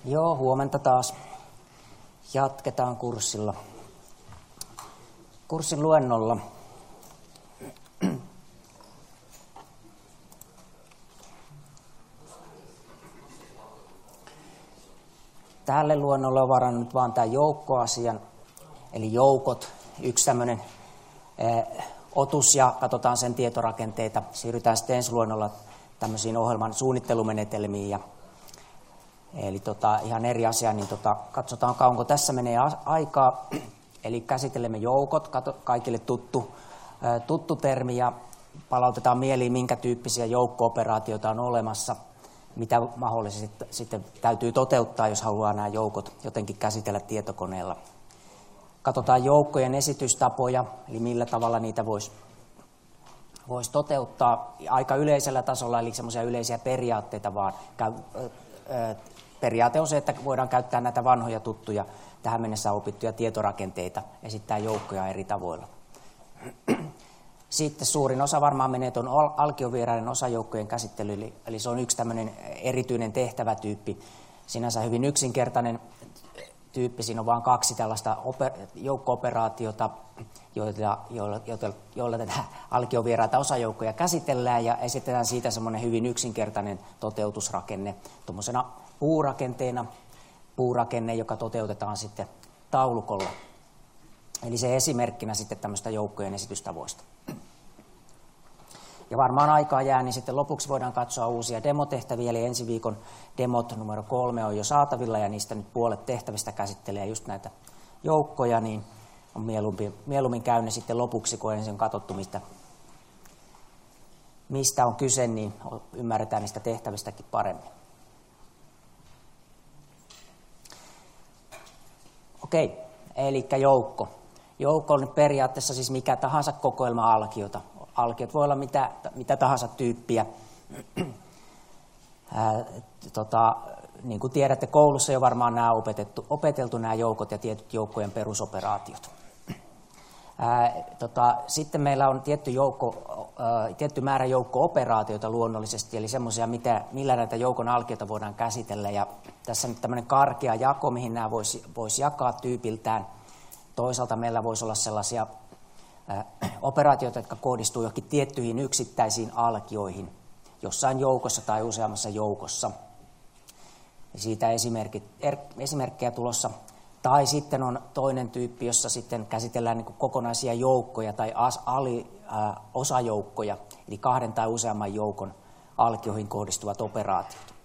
Joo, huomenta taas. Jatketaan kurssilla. Kurssin luennolla. Tälle luennolle on varannut vaan tämän joukkoasian, eli joukot, yksi tämmöinen otus ja katsotaan sen tietorakenteita. Siirrytään sitten ensi luennolla tämmöisiin ohjelman suunnittelumenetelmiin. Eli ihan eri asia, niin katsotaan kauanko tässä menee aikaa. Eli käsittelemme joukot, kaikille tuttu termi ja palautetaan mieliin, minkä tyyppisiä joukko-operaatioita on olemassa, mitä mahdollisesti sitten täytyy toteuttaa, jos haluaa nämä joukot jotenkin käsitellä tietokoneella. Katsotaan joukkojen esitystapoja, eli millä tavalla niitä voisi toteuttaa aika yleisellä tasolla, eli semmoisia yleisiä periaatteita vaan. Periaate on se, että voidaan käyttää näitä vanhoja tuttuja, tähän mennessä opittuja tietorakenteita, esittää joukkoja eri tavoilla. Sitten suurin osa varmaan menee tuon alkiovieraiden osajoukkojen käsittelyyn, eli se on yksi tämmöinen erityinen tehtävätyyppi, sinänsä hyvin yksinkertainen tyyppi. Siinä on vain 2 tällaista joukko-operaatiota, joilla tätä alkiovieraita osajoukkoja käsitellään ja esitetään siitä semmoinen hyvin yksinkertainen toteutusrakenne, tuommoisena puurakenne, joka toteutetaan sitten taulukolla. Eli se esimerkkinä sitten tämmöistä joukkojen esitystavoista. Ja varmaan aikaa jää, niin sitten lopuksi voidaan katsoa uusia demotehtäviä, eli ensi viikon demot numero 3 on jo saatavilla, ja niistä nyt puolet tehtävistä käsittelee just näitä joukkoja, niin on mieluummin käyn ne sitten lopuksi, kun ensin on katsottu, mistä on kyse, niin ymmärretään niistä tehtävistäkin paremmin. Okei, eli joukko. Joukko on periaatteessa siis mikä tahansa kokoelma alkiota. Alkiot voi olla mitä tahansa tyyppiä. Niin kuin tiedätte, koulussa jo varmaan nämä opeteltu nämä joukot ja tietyt joukkojen perusoperaatiot. Sitten meillä on tietty määrä joukko-operaatioita luonnollisesti, eli semmoisia, millä näitä joukon alkiota voidaan käsitellä. Ja tässä nyt tämmöinen karkea jako, mihin nämä voisi jakaa tyypiltään. Toisaalta meillä voisi olla sellaisia operaatioita, jotka kohdistuu johonkin tiettyihin yksittäisiin alkioihin, jossain joukossa tai useammassa joukossa. Ja siitä esimerkkejä tulossa. Tai sitten on toinen tyyppi, jossa sitten käsitellään niin kuin kokonaisia joukkoja tai osajoukkoja, eli 2 tai useamman joukon alkioihin kohdistuvat operaatiot.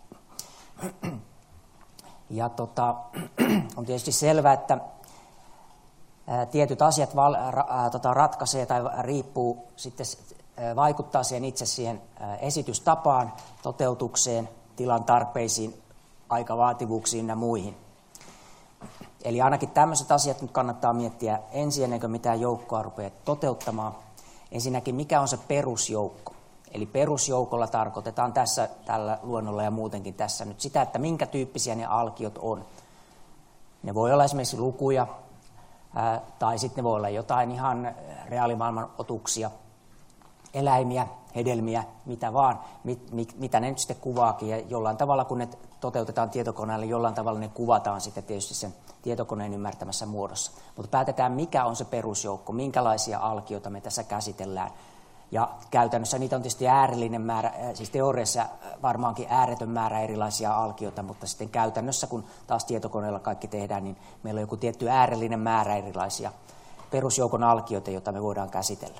Ja on tietysti selvää, että tietyt asiat ratkaisee tai riippuu sitten vaikuttaa siihen esitystapaan, toteutukseen, tilan tarpeisiin, aikavaativuuksiin ja muihin. Eli ainakin tämmöiset asiat nyt kannattaa miettiä ensin ennen kuin mitään joukkoa rupeaa toteuttamaan. Ensinnäkin, mikä on se perusjoukko? Eli perusjoukolla tarkoitetaan tällä luonnolla ja muutenkin tässä nyt sitä, että minkä tyyppisiä ne alkiot on. Ne voi olla esimerkiksi lukuja, tai sitten ne voi olla jotain ihan reaalimaailman otuksia, eläimiä, hedelmiä, mitä vaan, mitä ne nyt sitten kuvaakin. Ja jollain tavalla, kun ne toteutetaan tietokoneelle, jollain tavalla ne kuvataan sitten tietysti sen tietokoneen ymmärtämässä muodossa. Mutta päätetään, mikä on se perusjoukko, minkälaisia alkioita me tässä käsitellään. Ja käytännössä niitä on tietysti äärällinen määrä, siis teoriassa varmaankin ääretön määrä erilaisia alkioita, mutta sitten käytännössä, kun taas tietokoneella kaikki tehdään, niin meillä on joku tietty äärällinen määrä erilaisia perusjoukon alkioita, joita me voidaan käsitellä.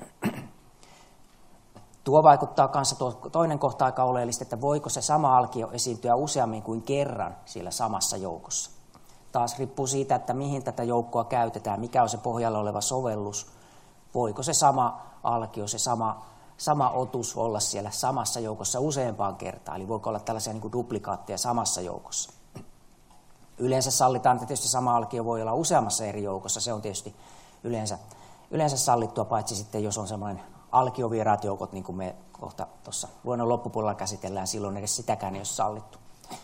Tuo vaikuttaa kanssa toinen kohta aika oleellisesti, että voiko se sama alkio esiintyä useammin kuin kerran siellä samassa joukossa. Taas riippuu siitä, että mihin tätä joukkoa käytetään, mikä on se pohjalla oleva sovellus. Voiko se sama alkio, se sama otus olla siellä samassa joukossa useampaan kertaan, eli voiko olla tällaisia niin kuin duplikaatteja samassa joukossa. Yleensä sallitaan, että tietysti sama alkio voi olla useammassa eri joukossa, se on tietysti yleensä sallittua, paitsi sitten jos on semmoinen alkiovieraat joukot, niin kuin me kohta tuossa luonnon loppupuolella käsitellään, silloin edes sitäkään ei ole sallittu.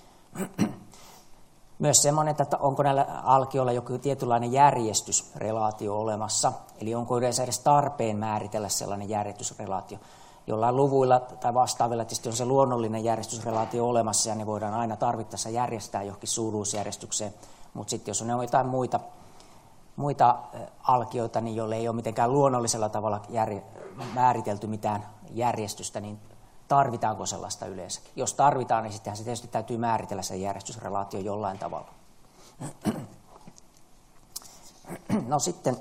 Myös semmoinen, että onko näillä alkioilla joku tietynlainen järjestysrelaatio olemassa, eli onko yleensä edes tarpeen määritellä sellainen järjestysrelaatio. jollain luvuilla tai vastaavilla tietysti on se luonnollinen järjestysrelaatio olemassa ja ne voidaan aina tarvittaessa järjestää johonkin suuruusjärjestykseen, mutta sitten jos on jotain muita alkioita, niin joille ei ole mitenkään luonnollisella tavalla määritelty mitään järjestystä, niin tarvitaanko sellaista yleensäkin? Jos tarvitaan, niin sittenhän se tietysti täytyy määritellä se järjestysrelaatio jollain tavalla. No sitten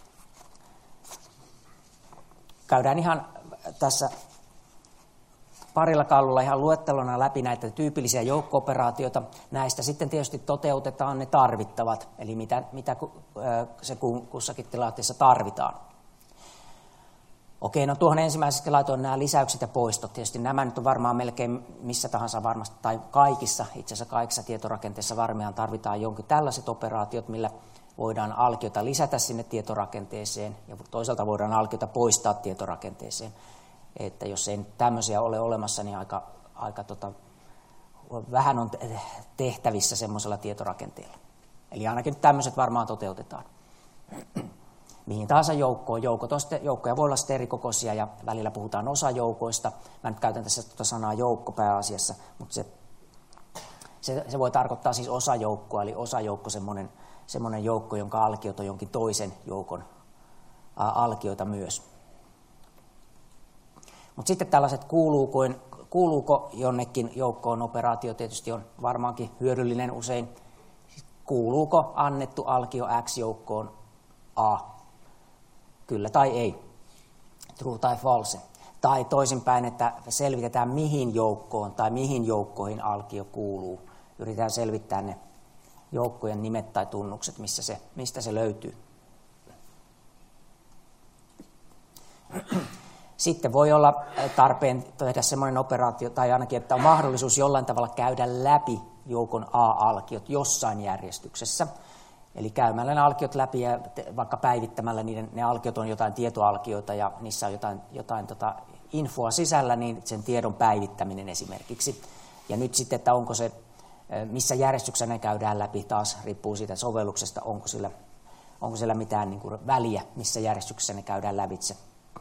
käydään ihan tässä parilla kallulla ihan luettelona läpi näitä tyypillisiä joukko-operaatioita. Näistä sitten tietysti toteutetaan ne tarvittavat, eli mitä se kussakin tilanteessa tarvitaan. Okei, no tuohon ensimmäisessä laitoin nämä lisäykset ja poistot. Tietysti nämä nyt on varmaan melkein missä tahansa varmasti, tai kaikissa, itse asiassa kaikissa tietorakenteissa varmaan tarvitaan jonkin tällaiset operaatiot, millä voidaan alkiota lisätä sinne tietorakenteeseen, ja toisaalta voidaan alkiota poistaa tietorakenteeseen. Että jos ei tämmöisiä ole olemassa, niin aika vähän on tehtävissä semmoisella tietorakenteella. Eli ainakin tämmöiset varmaan toteutetaan. Mihin tahansa joukkoon. Joukkoja voi olla sitten erikokoisia ja välillä puhutaan osajoukoista. Mä nyt käytän tässä sanaa joukko pääasiassa, mutta se voi tarkoittaa siis osajoukkoa, eli osajoukko semmoinen joukko, jonka alkiot on jonkin toisen joukon alkioita myös. Mutta sitten tällaiset kuuluuko jonnekin joukkoon operaatio tietysti on varmaankin hyödyllinen usein. Kuuluuko annettu alkio X-joukkoon A? Kyllä tai ei. True tai false. Tai toisinpäin, että selvitetään mihin joukkoon tai mihin joukkoihin alkio kuuluu. Yritetään selvittää ne joukkojen nimet tai tunnukset, mistä se löytyy. Sitten voi olla tarpeen tehdä semmoinen operaatio, tai ainakin, että on mahdollisuus jollain tavalla käydä läpi joukon A-alkiot jossain järjestyksessä. Eli käymällä ne alkiot läpi ja vaikka päivittämällä ne alkiot on jotain tietoalkioita ja niissä on jotain infoa sisällä, niin sen tiedon päivittäminen esimerkiksi. Ja nyt sitten, että onko se, missä järjestyksessä ne käydään läpi, taas riippuu siitä sovelluksesta, onko sillä mitään niin kuin väliä, missä järjestyksessä ne käydään lävitse.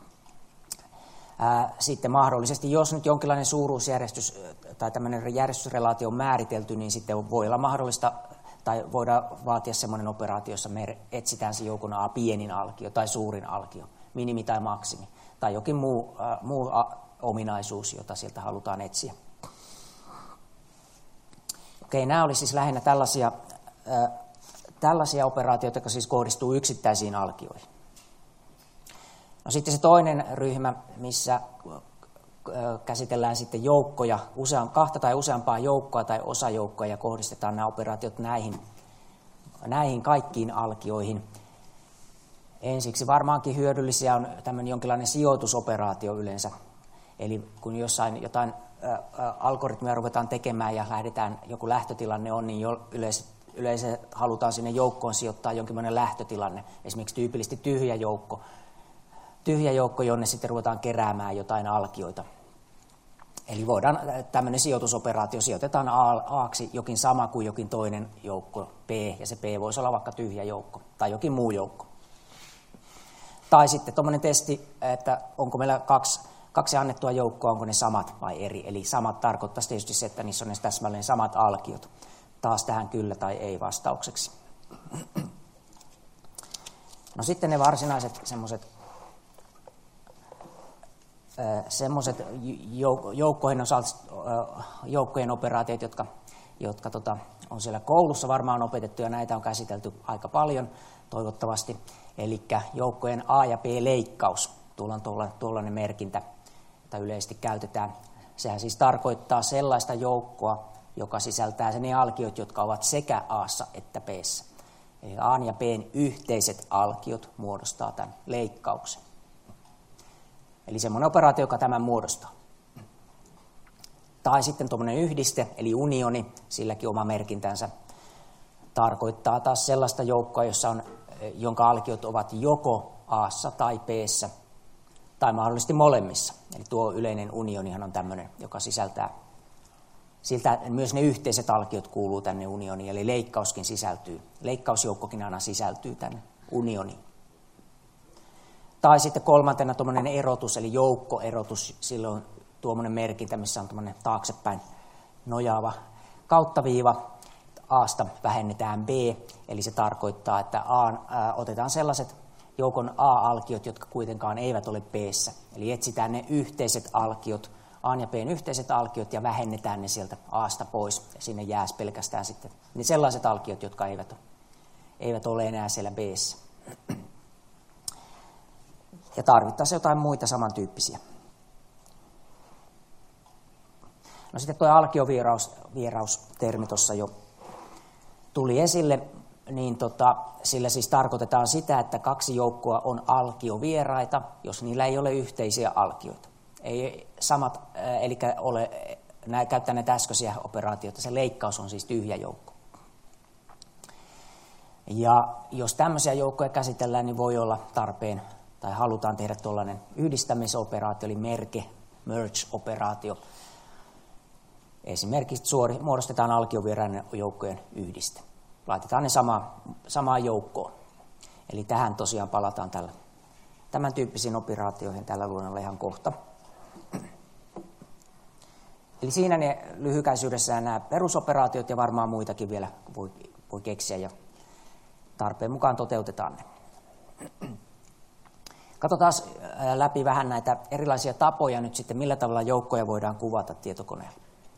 Sitten mahdollisesti, jos nyt jonkinlainen suuruusjärjestys tai tämmöinen järjestysrelaatio on määritelty, niin sitten voi olla mahdollista, tai voidaan vaatia semmoinen operaatio, jossa me etsitään se joukon A pienin alkio tai suurin alkio, minimi tai maksimi, tai jokin muu ominaisuus, jota sieltä halutaan etsiä. Okei, nämä oli siis lähinnä tällaisia operaatioita, jotka siis kohdistuu yksittäisiin alkioihin. No sitten se toinen ryhmä, missä käsitellään sitten joukkoja, kahta tai useampaa joukkoa tai osajoukkoa ja kohdistetaan nämä operaatiot näihin kaikkiin alkioihin. Ensiksi varmaankin hyödyllisiä on tämmöinen jonkinlainen sijoitusoperaatio yleensä. Eli kun jotain algoritmia ruvetaan tekemään ja joku lähtötilanne on, niin yleensä halutaan sinne joukkoon sijoittaa jonkinlainen lähtötilanne. Esimerkiksi tyypillisesti tyhjä joukko, jonne sitten ruvetaan keräämään jotain alkioita. Eli voidaan tämmöinen sijoitusoperaatio, sijoitetaan A:ksi jokin sama kuin jokin toinen joukko P, ja se P voisi olla vaikka tyhjä joukko tai jokin muu joukko. Tai sitten tuommoinen testi, että onko meillä kaksi annettua joukkoa, onko ne samat vai eri. Eli samat tarkoittaisi tietysti se, että niissä on täsmälleen samat alkiot. Taas tähän kyllä tai ei vastaukseksi. No sitten ne varsinaiset semmoiset joukkojen operaatiot, jotka on siellä koulussa varmaan opetettu, ja näitä on käsitelty aika paljon toivottavasti. Eli joukkojen A ja B leikkaus, tuolla on tuollainen merkintä, jota yleisesti käytetään. Sehän siis tarkoittaa sellaista joukkoa, joka sisältää ne alkiot, jotka ovat sekä A:ssa että B:ssä. Eli A ja B:n yhteiset alkiot muodostaa tämän leikkauksen. Eli semmoinen operaatio, joka tämän muodostaa. Tai sitten tuommoinen yhdiste, eli unioni, silläkin oma merkintänsä, tarkoittaa taas sellaista joukkoa, jonka alkiot ovat joko A:ssa tai B:ssä, tai mahdollisesti molemmissa. Eli tuo yleinen unionihan on tämmöinen, joka sisältää, siltä myös ne yhteiset alkiot kuuluu tänne unioniin, eli leikkauskin sisältyy. Leikkausjoukkokin aina sisältyy tänne unioniin. Tai sitten kolmantena tuommoinen erotus, eli joukkoerotus, silloin tuommoinen merkintä, missä on tuommoinen taaksepäin nojaava kauttaviiva. A:sta vähennetään B, eli se tarkoittaa, että otetaan sellaiset joukon A-alkiot, jotka kuitenkaan eivät ole B:ssä. Eli etsitään ne yhteiset alkiot, A ja B:n yhteiset alkiot, ja vähennetään ne sieltä A:sta pois. Ja sinne jääs pelkästään sitten ne sellaiset alkiot, jotka eivät ole enää siellä B:ssä. Ja tarvittaisiin jotain muita samantyyppisiä. No sitten tuo alkiovieraus-termi tuossa jo tuli esille, niin sillä siis tarkoitetaan sitä, että kaksi joukkoa on alkiovieraita, jos niillä ei ole yhteisiä alkioita. Ei samat, eli käyttää näitä äskeisiä operaatioita, se leikkaus on siis tyhjä joukko. Ja jos tämmöisiä joukkoja käsitellään, niin voi olla tarpeen tai halutaan tehdä tuollainen yhdistämisoperaatio, eli merge-operaatio. Esimerkiksi muodostetaan alkiovieraiden joukkojen yhdiste. Laitetaan ne samaan joukkoon. Eli tähän tosiaan palataan tämän tyyppisiin operaatioihin tällä luonnolla ihan kohta. Eli siinä ne lyhykäisyydessään nämä perusoperaatiot, ja varmaan muitakin vielä voi keksiä, ja tarpeen mukaan toteutetaan ne. Katsotaan läpi vähän näitä erilaisia tapoja nyt sitten, millä tavalla joukkoja voidaan kuvata tietokoneella.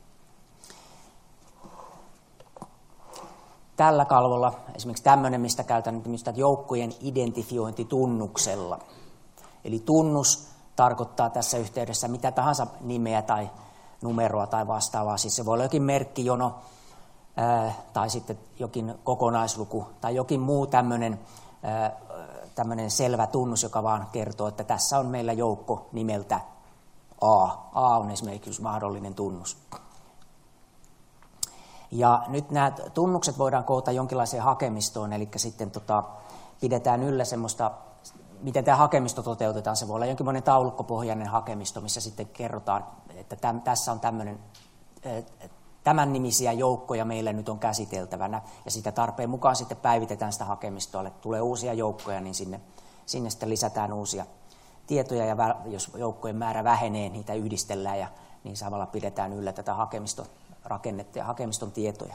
Tällä kalvolla esimerkiksi tämmöinen, mistä käytän joukkojen identifiointitunnuksella. Eli tunnus tarkoittaa tässä yhteydessä mitä tahansa nimeä tai numeroa tai vastaavaa. Siis se voi olla jokin merkkijono tai sitten jokin kokonaisluku tai jokin muu tämmöinen selvä tunnus, joka vaan kertoo, että tässä on meillä joukko nimeltä A. A on esimerkiksi mahdollinen tunnus. Ja nyt nämä tunnukset voidaan koota jonkinlaiseen hakemistoon, eli sitten pidetään yllä semmoista, miten tämä hakemisto toteutetaan. Se voi olla jonkinlainen taulukkopohjainen hakemisto, missä sitten kerrotaan, että tässä on tämän nimisiä joukkoja meillä nyt on käsiteltävänä, ja sitä tarpeen mukaan sitten päivitetään sitä hakemistoa, että tulee uusia joukkoja, niin sinne sitten lisätään uusia tietoja, ja jos joukkojen määrä vähenee, niitä yhdistellään, ja niin samalla pidetään yllä tätä hakemiston rakennetta ja hakemiston tietoja.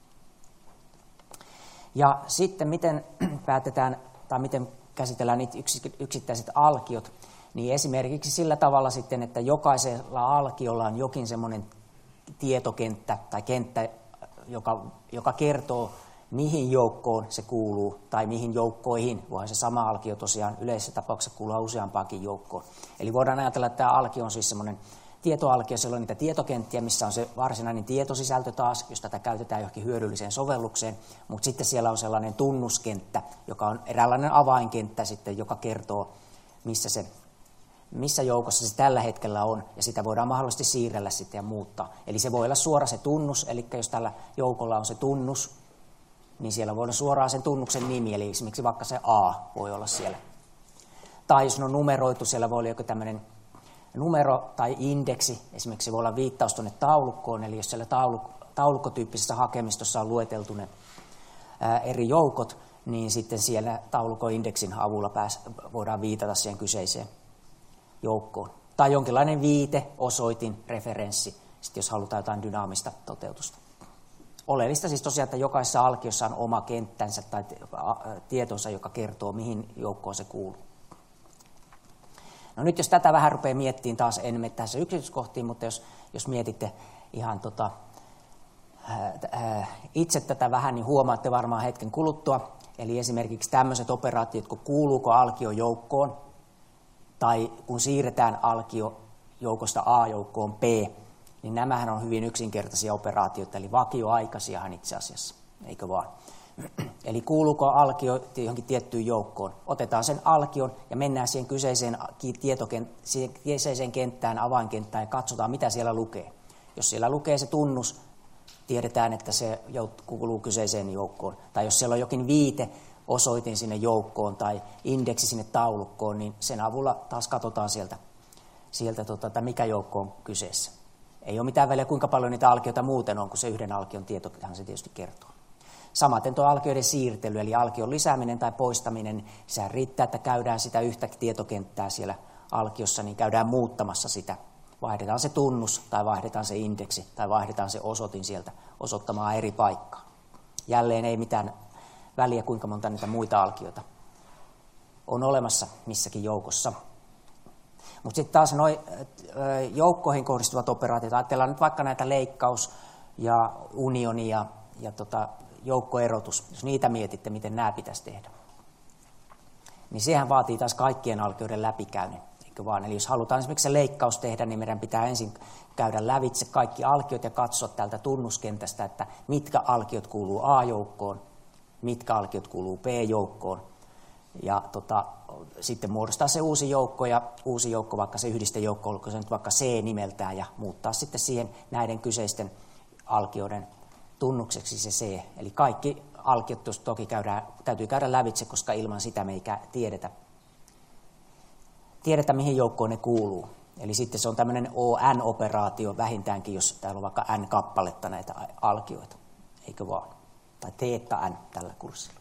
Ja sitten miten päätetään, tai miten käsitellään niitä yksittäiset alkiot, niin esimerkiksi sillä tavalla sitten, että jokaisella alkiolla on jokin semmoinen tietokenttä tai kenttä, joka kertoo, mihin joukkoon se kuuluu tai mihin joukkoihin. Voihan se sama alkio tosiaan yleisessä tapauksessa kuulua useampaankin joukkoon. Eli voidaan ajatella, että tämä alkio on siis semmoinen tietoalkio, siellä on niitä tietokenttiä, missä on se varsinainen tietosisältö taas, jos tätä käytetään johonkin hyödylliseen sovellukseen, mutta sitten siellä on sellainen tunnuskenttä, joka on eräänlainen avainkenttä sitten, joka kertoo, missä joukossa se tällä hetkellä on, ja sitä voidaan mahdollisesti siirrellä sitten ja muuttaa. Eli se voi olla suora se tunnus, eli jos tällä joukolla on se tunnus, niin siellä voi olla suoraan sen tunnuksen nimi, eli esimerkiksi vaikka se A voi olla siellä. Tai jos ne on numeroitu, siellä voi olla joku tämmöinen numero tai indeksi, esimerkiksi se voi olla viittaus tuonne taulukkoon, eli jos siellä taulukkotyyppisessä hakemistossa on lueteltu ne eri joukot, niin sitten siellä taulukkoindeksin avulla voidaan viitata siihen kyseiseen joukkoon. Tai jonkinlainen viite, osoitin, referenssi, sitten jos halutaan jotain dynaamista toteutusta. Oleellista siis tosiaan, että jokaisessa alkiossa on oma kenttänsä tai tietonsa, joka kertoo, mihin joukkoon se kuuluu. No nyt jos tätä vähän rupeaa miettimään, taas en mene tässä yksityiskohtiin, mutta jos mietitte ihan itse tätä vähän, niin huomaatte varmaan hetken kuluttua. Eli esimerkiksi tämmöiset operaatiot, kun kuuluuko alkio joukkoon, tai kun siirretään alkio joukosta A-joukkoon B, niin nämähän on hyvin yksinkertaisia operaatioita, eli vakioaikaisiahan itse asiassa, eikö vaan? Eli kuuluuko alkio johonkin tiettyyn joukkoon? Otetaan sen alkion ja mennään siihen kyseiseen kenttään, avainkenttään, ja katsotaan, mitä siellä lukee. Jos siellä lukee se tunnus, tiedetään, että se kuuluu kyseiseen joukkoon. Tai jos siellä on jokin viite, osoitin sinne joukkoon tai indeksi sinne taulukkoon, niin sen avulla taas katsotaan sieltä mikä joukko on kyseessä. Ei ole mitään väliä, kuinka paljon niitä alkioita muuten on, kun se yhden alkion tietohan se tietysti kertoo. Samaten tuo alkioiden siirtely, eli alkion lisääminen tai poistaminen, sehän riittää, että käydään sitä yhtä tietokenttää siellä alkiossa, niin käydään muuttamassa sitä. Vaihdetaan se tunnus, tai vaihdetaan se indeksi, tai vaihdetaan se osoitin sieltä osoittamaan eri paikkaa. Jälleen ei mitään väliä, kuinka monta niitä muita alkioita on olemassa missäkin joukossa. Mutta sitten taas nuo joukkoihin kohdistuvat operaatiot, ajatellaan nyt vaikka näitä leikkaus ja unioni ja joukkoerotus, jos niitä mietitte, miten nämä pitäisi tehdä, niin sehän vaatii taas kaikkien alkioiden läpikäynnin, eikö vaan? Eli jos halutaan esimerkiksi se leikkaus tehdä, niin meidän pitää ensin käydä lävitse kaikki alkiot ja katsoa täältä tunnuskentästä, että mitkä alkiot kuuluu A-joukkoon, mitkä alkiot kuuluu B-joukkoon, ja sitten muodostaa se uusi joukko, vaikka se yhdistejoukko, olkoon se nyt vaikka C nimeltään, ja muuttaa sitten siihen näiden kyseisten alkioiden tunnukseksi se C. Eli kaikki alkiot toki täytyy käydä lävitse, koska ilman sitä me ei tiedetä, mihin joukkoon ne kuuluu. Eli sitten se on tämmöinen ON-operaatio vähintäänkin, jos täällä on vaikka N-kappaletta näitä alkioita, eikö vaan? Tai teetta N tällä kurssilla.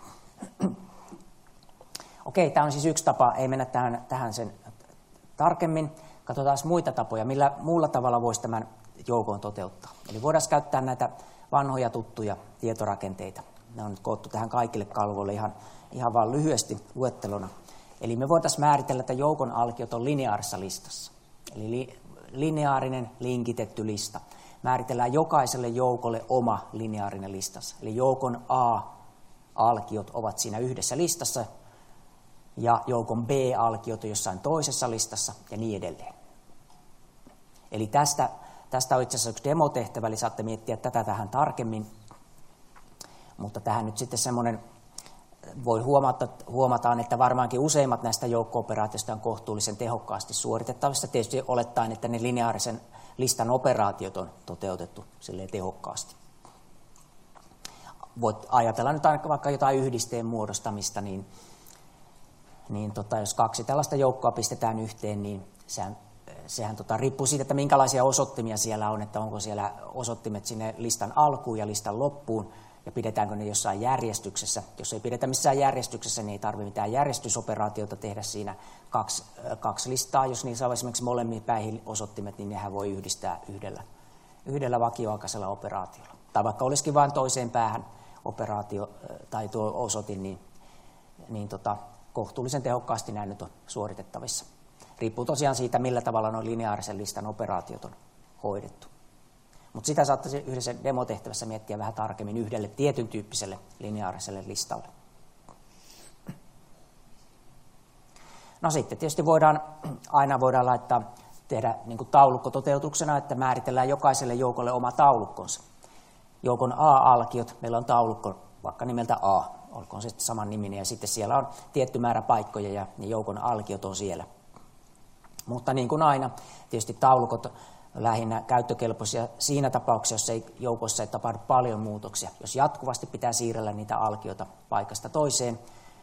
Okei, tämä on siis yksi tapa, ei mennä tähän sen tarkemmin. Katsotaan muita tapoja, millä muulla tavalla voisi tämän joukon toteuttaa. Eli voidaan käyttää näitä vanhoja tuttuja tietorakenteita. Ne on nyt koottu tähän kaikille kalvoille ihan vain lyhyesti luettelona. Eli me voitaisiin määritellä, että joukon alkiot on lineaarisessa listassa. Eli lineaarinen linkitetty lista. Määritellään jokaiselle joukolle oma lineaarinen listassa. Eli joukon A-alkiot ovat siinä yhdessä listassa ja joukon B-alkiot on jossain toisessa listassa ja niin edelleen. Eli tästä on itse asiassa yksi demotehtävä, eli saatte miettiä tätä tähän tarkemmin. Mutta tähän nyt sitten semmoinen, huomataan, että varmaankin useimmat näistä joukko-operaatioista on kohtuullisen tehokkaasti suoritettavissa. Tietysti olettaen, että ne lineaarisen listan operaatiot on toteutettu silleen tehokkaasti. Voit ajatella nyt vaikka jotain yhdisteen muodostamista, niin jos kaksi tällaista joukkoa pistetään yhteen, niin sehän riippuu siitä, että minkälaisia osoittimia siellä on, että onko siellä osoittimet sinne listan alkuun ja listan loppuun, ja pidetäänkö ne jossain järjestyksessä. Jos ei pidetä missään järjestyksessä, niin ei tarvitse mitään järjestysoperaatiota tehdä siinä kaksi listaa. Jos niissä on esimerkiksi molemmin päihin osoittimet, niin nehän voi yhdistää yhdellä vakioaikaisella operaatiolla. Tai vaikka olisikin vain toiseen päähän operaatio tai tuo osoitin, niin kohtuullisen tehokkaasti nämä nyt on suoritettavissa. Riippuu tosiaan siitä, millä tavalla nuo lineaarisen listan operaatiot on hoidettu. Mutta sitä saattaisi yhdessä demotehtävässä miettiä vähän tarkemmin yhdelle tietyn tyyppiselle lineaariselle listalle. No sitten tietysti aina voidaan tehdä niin kuin taulukkototeutuksena, että määritellään jokaiselle joukolle oma taulukkonsa. Joukon A-alkiot, meillä on taulukko vaikka nimeltä A, olkoon se sitten saman niminen, ja sitten siellä on tietty määrä paikkoja ja joukon alkiot on siellä. Mutta niin kuin aina, tietysti taulukot lähinnä käyttökelpoisia siinä tapauksessa, jos joukossa ei tapahdu paljon muutoksia. Jos jatkuvasti pitää siirrellä niitä alkioita paikasta toiseen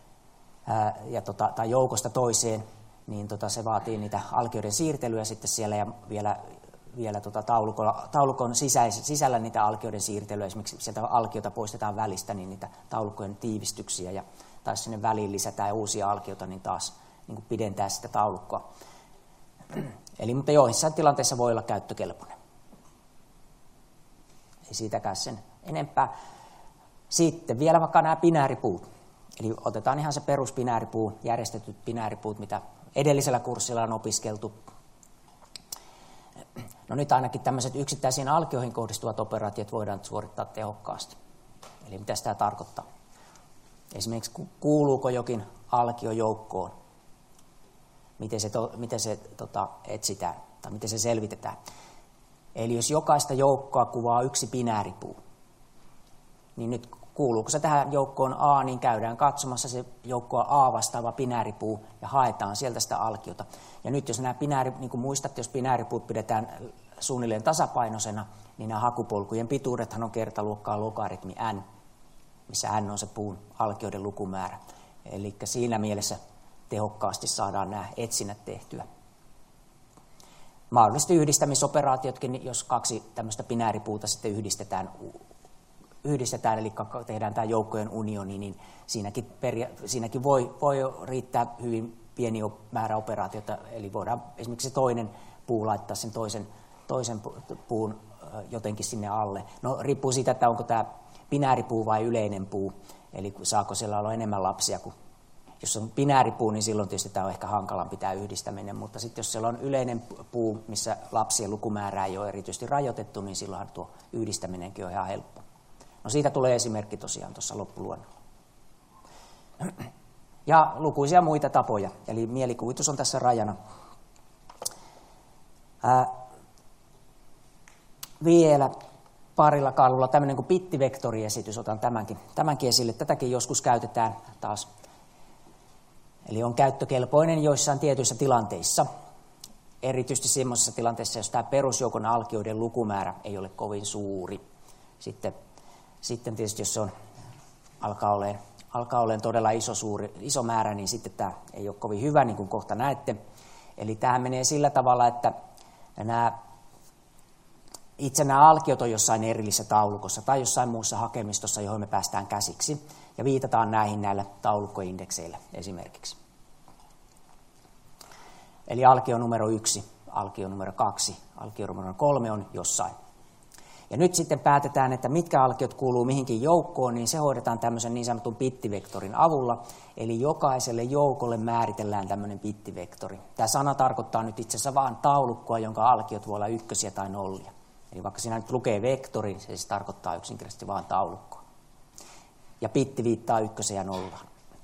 tai joukosta toiseen, niin se vaatii niitä alkioiden siirtelyä sitten siellä ja vielä taulukon sisällä niitä alkioiden siirtelyä. Esimerkiksi sieltä alkiota poistetaan välistä, niin niitä taulukkojen tiivistyksiä ja taas sinne väliin lisätään uusia alkioita, niin taas niin pidentää sitä taulukkoa. Eli mutta joissain tilanteissa voi olla käyttökelpoinen. Ei siitäkään sen enempää. Sitten vielä vaikka nämä binääripuut. Eli otetaan ihan se perusbinääripuu, järjestetyt binääripuut, mitä edellisellä kurssilla on opiskeltu. No nyt ainakin tämmöiset yksittäisiin alkioihin kohdistuvat operaatiot voidaan suorittaa tehokkaasti. Eli mitä tämä tarkoittaa? Esimerkiksi kuuluuko jokin alkio joukkoon? Miten se etsitään tai miten se selvitetään. Eli jos jokaista joukkoa kuvaa yksi binääripuu, niin nyt kuuluuko se tähän joukkoon A, niin käydään katsomassa se joukkoa A vastaava binääripuu ja haetaan sieltä sitä alkiota. Ja nyt jos niin kuin muistatte, jos binääripuut pidetään suunnilleen tasapainoisena, niin nämä hakupolkujen pituudethan on kertaluokkaa logaritmi n, missä n on se puun alkioiden lukumäärä. Eli siinä mielessä tehokkaasti saadaan nämä etsinnät tehtyä. Mahdollisesti yhdistämisoperaatiotkin, jos kaksi tämmöistä binääripuuta sitten yhdistetään, eli tehdään tämä joukkojen unioni, niin siinäkin voi riittää hyvin pieni määrä operaatiota, eli voidaan esimerkiksi se toinen puu laittaa sen toisen puun jotenkin sinne alle. No riippuu siitä, että onko tämä binääripuu vai yleinen puu, eli saako siellä olla enemmän lapsia kuin jos on binääripuu, niin silloin tietysti tämä on ehkä hankalampi tämä yhdistäminen, mutta sitten jos siellä on yleinen puu, missä lapsien lukumäärää ei ole erityisesti rajoitettu, niin silloin tuo yhdistäminenkin on ihan helppo. No siitä tulee esimerkki tosiaan tuossa loppuluennolla. Ja lukuisia muita tapoja, eli mielikuvitus on tässä rajana. Vielä parilla kalvolla tämmöinen kuin bittivektoriesitys, otan tämänkin esille. Tätäkin joskus käytetään taas. Eli on käyttökelpoinen joissain tietyissä tilanteissa, erityisesti sellaisissa tilanteissa, jos tämä perusjoukon alkioiden lukumäärä ei ole kovin suuri. Sitten tietysti, jos se on, alkaa olemaan todella iso määrä, niin sitten tämä ei ole kovin hyvä, niin kuin kohta näette. Eli tämä menee sillä tavalla, että itse nämä alkiot on jossain erillisessä taulukossa tai jossain muussa hakemistossa, johon me päästään käsiksi, ja viitataan näihin näillä taulukkoindekseillä esimerkiksi. Eli alkio numero 1, alkio numero 2, alkio numero 3 on jossain. Ja nyt sitten päätetään, että mitkä alkiot kuuluu mihinkin joukkoon, niin se hoidetaan tämmöisen niin sanotun bittivektorin avulla. Eli jokaiselle joukolle määritellään tämmöinen bittivektori. Tämä sana tarkoittaa nyt itse asiassa vain taulukkoa, jonka alkiot voi olla ykkösiä tai nollia. Eli vaikka siinä nyt lukee vektori, se siis tarkoittaa yksinkertaisesti vain taulukkoa. Ja bitti viittaa ykköseen ja nollaan.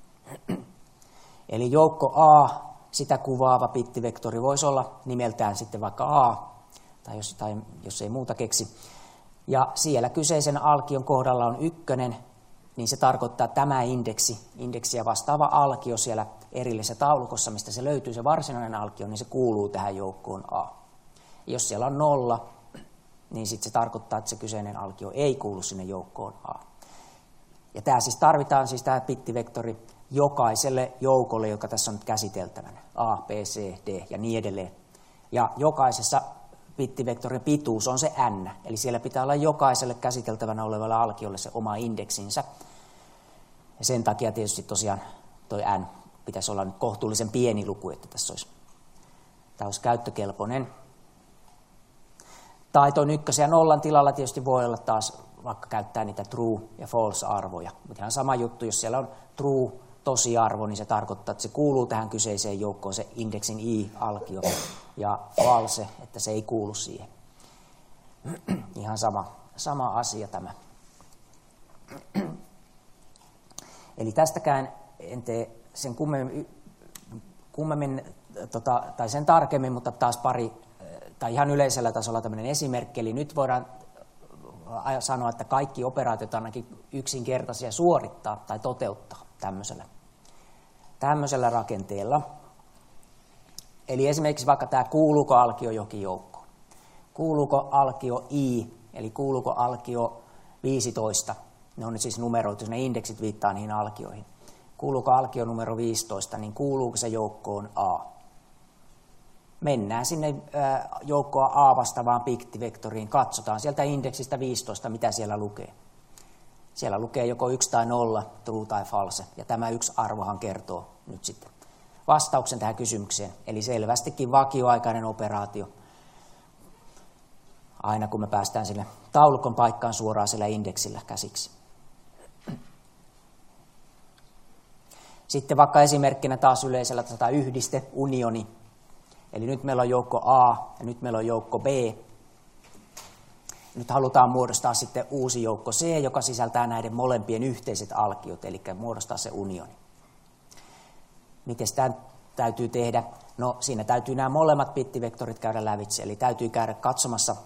Eli joukko A, sitä kuvaava bittivektori voisi olla nimeltään sitten vaikka A, tai jos ei muuta keksi. Ja siellä kyseisen alkion kohdalla on 1, niin se tarkoittaa tämä indeksiä vastaava alkio siellä erillisessä taulukossa, mistä se löytyy se varsinainen alkio, niin se kuuluu tähän joukkoon A. Ja jos siellä on 0, niin sitten se tarkoittaa, että se kyseinen alkio ei kuulu sinne joukkoon A. Ja tämä siis tarvitaan tämä bittivektori jokaiselle joukolle, joka tässä on nyt käsiteltävänä. A, B, C, D ja niin edelleen. Ja jokaisessa bittivektorin pituus on se n, eli siellä pitää olla jokaiselle käsiteltävänä olevalle alkiolle se oma indeksinsä. Ja sen takia tietysti tosiaan toi n pitäisi olla nyt kohtuullisen pieni luku, että tämä olisi käyttökelpoinen. Tai tuon 1 ja 0 tilalla tietysti voi olla taas, vaikka käyttää niitä true ja false arvoja. Mutta ihan sama juttu, jos siellä on true tosiarvo, niin se tarkoittaa, että se kuuluu tähän kyseiseen joukkoon, se indeksin i-alkio, ja false, että se ei kuulu siihen. Ihan sama asia tämä. Eli tästäkään en tee sen kummemmin tai sen tarkemmin, mutta taas tai ihan yleisellä tasolla tämmöinen esimerkki. Eli nyt voidaan sanoa, että kaikki operaatiot ainakin yksinkertaisia suorittaa tai toteuttaa tämmöisellä rakenteella. Eli esimerkiksi vaikka tämä kuuluuko alkio jokin joukkoon. Kuuluuko alkio I, eli kuuluuko alkio 15. Ne on nyt siis numeroitu, ne indeksit viittaa niihin alkioihin. Kuuluuko alkio numero 15, niin kuuluuko se joukkoon A. Mennään sinne joukkoa A vastaavaan bittivektoriin, katsotaan sieltä indeksistä 15, mitä siellä lukee. Siellä lukee joko 1 tai 0, true tai false, ja tämä yksi arvohan kertoo nyt sitten vastauksen tähän kysymykseen. Eli selvästikin vakioaikainen operaatio, aina kun me päästään sille taulukon paikkaan suoraan sillä indeksillä käsiksi. Sitten vaikka esimerkkinä taas yleisellä yhdiste, unioni. Eli nyt meillä on joukko A ja nyt meillä on joukko B. Nyt halutaan muodostaa sitten uusi joukko C, joka sisältää näiden molempien yhteiset alkiot, eli muodostaa se unioni. Miten sitä täytyy tehdä? No siinä täytyy nämä molemmat bittivektorit käydä lävitse, eli täytyy käydä katsomassa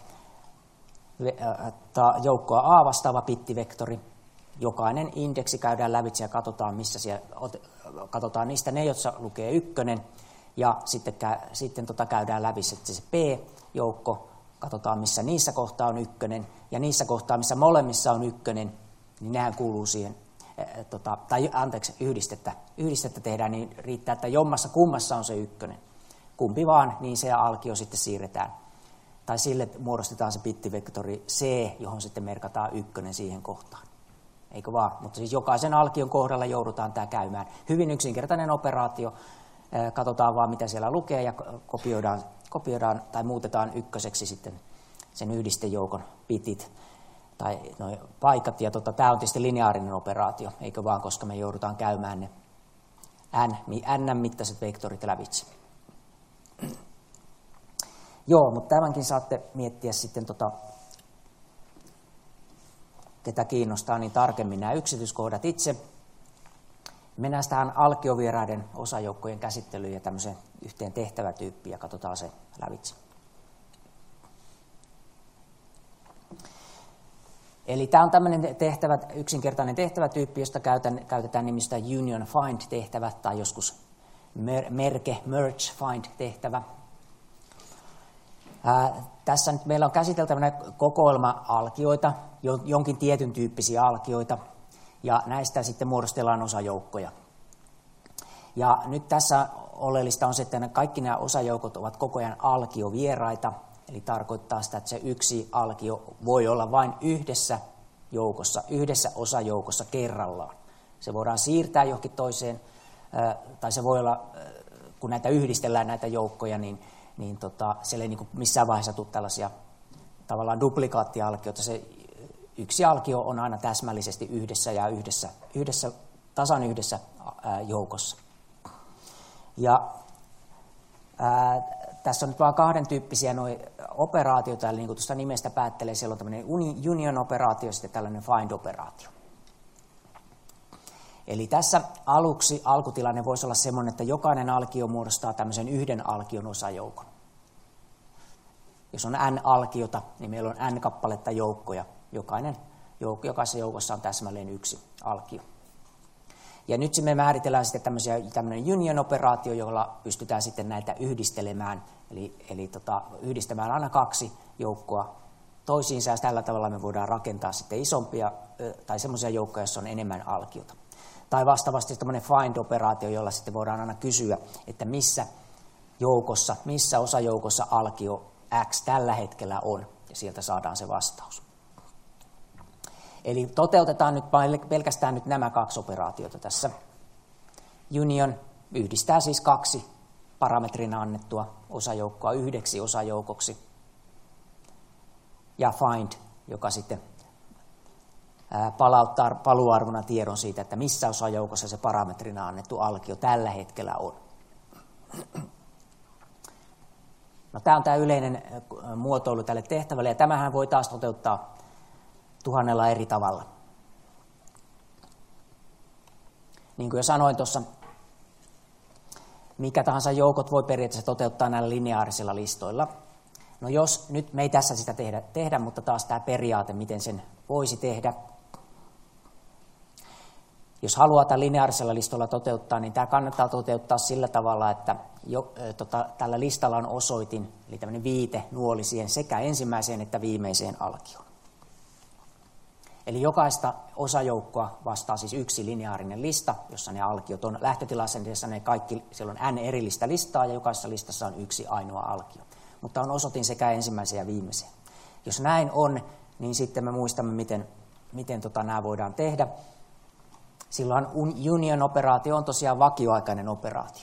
joukkoa A vastaava bittivektori. Jokainen indeksi käydään lävitse ja katsotaan niistä ne, joissa lukee 1, ja sitten käydään läpi se B-joukko, katsotaan missä niissä kohtaa on 1, ja niissä kohtaa, missä molemmissa on 1, niin nehän kuuluu siihen, yhdistettä tehdään, niin riittää, että jommassa kummassa on se 1. Kumpi vaan, niin se alkio sitten siirretään. Tai sille muodostetaan se bittivektori C, johon sitten merkataan 1 siihen kohtaan. eikö vaan? Mutta siis jokaisen alkion kohdalla joudutaan tämä käymään. Hyvin yksinkertainen operaatio, katsotaan vaan mitä siellä lukee ja kopioidaan tai muutetaan ykköseksi sitten sen yhdistejoukon bitit tai noi paikat. Ja tämä on tietysti lineaarinen operaatio, eikö vaan, koska me joudutaan käymään ne n-mittaiset vektorit lävitse. Joo, mutta tämänkin saatte miettiä sitten, ketä kiinnostaa, niin tarkemmin nämä yksityiskohdat itse. Mennään tähän alkiovieraiden osajoukkojen käsittelyyn ja tämmöiseen yhteen tehtävätyyppiin ja katsotaan se lävitse. Eli tämä on tämmöinen yksinkertainen tehtävätyyppi, josta käytetään nimistä union find-tehtävä tai joskus merge find-tehtävä. Tässä nyt meillä on käsiteltävänä kokoelma alkioita, jonkin tietyn tyyppisiä alkioita, ja näistä sitten muodostellaan osajoukkoja. Ja nyt tässä oleellista on se, että kaikki nämä osajoukot ovat koko ajan alkiovieraita, eli tarkoittaa sitä, että se yksi alkio voi olla vain yhdessä osajoukossa kerrallaan. Se voidaan siirtää johonkin toiseen, tai se voi olla, kun näitä yhdistellään näitä joukkoja, niin siellä ei niin kuin missään vaiheessa tule tällaisia tavallaan duplikaattialkioita. Se yksi alkio on aina täsmällisesti yhdessä ja tasan yhdessä joukossa. Ja tässä on nyt vain kahden tyyppisiä operaatioita, eli niin kuin tuosta nimestä päättelee, siellä on tämmöinen union-operaatio ja sitten tällainen find-operaatio. Eli tässä alkutilanne voisi olla semmoinen, että jokainen alkio muodostaa tämmöisen yhden alkion osajoukon. Jos on n-alkiota, niin meillä on n-kappaletta joukkoja. Jokaisessa joukossa on täsmälleen yksi alkio. Ja nyt me määritellään sitten tämmöinen union-operaatio, jolla pystytään sitten näitä yhdistelemään, eli yhdistämään aina kaksi joukkoa toisiinsa, ja tällä tavalla me voidaan rakentaa sitten isompia tai semmoisia joukkoja, joissa on enemmän alkiota. Tai vastaavasti tämmöinen find-operaatio, jolla sitten voidaan aina kysyä, että missä osajoukossa alkio X tällä hetkellä on, ja sieltä saadaan se vastaus. Eli toteutetaan nyt pelkästään nyt nämä kaksi operaatiota tässä. Union yhdistää siis kaksi parametrina annettua osajoukkoa yhdeksi osajoukoksi. Ja find, joka sitten palauttaa paluuarvona tiedon siitä, että missä osajoukossa se parametrina annettu alkio tällä hetkellä on. No, tämä on tämä yleinen muotoilu tälle tehtävälle, ja tämähän voi taas toteuttaa 1000 eri tavalla. Niin kuin jo sanoin tuossa, mikä tahansa joukot voi periaatteessa toteuttaa näillä lineaarisilla listoilla. No jos, nyt me ei tässä sitä tehdä, mutta taas tämä periaate, miten sen voisi tehdä. Jos haluaa tämän lineaarisella listolla toteuttaa, niin tämä kannattaa toteuttaa sillä tavalla, että tällä listalla on osoitin, eli tämmöinen viite nuoli siihen sekä ensimmäiseen että viimeiseen alkioon. Eli jokaista osajoukkoa vastaa siis yksi lineaarinen lista, jossa ne alkiot on lähtötilassa, ne kaikki, siellä on n erillistä listaa ja jokaisessa listassa on yksi ainoa alkio. Mutta on osoitin sekä ensimmäiseen ja viimeiseen. Jos näin on, niin sitten me muistamme, miten nämä voidaan tehdä. Silloin union-operaatio on tosiaan vakioaikainen operaatio.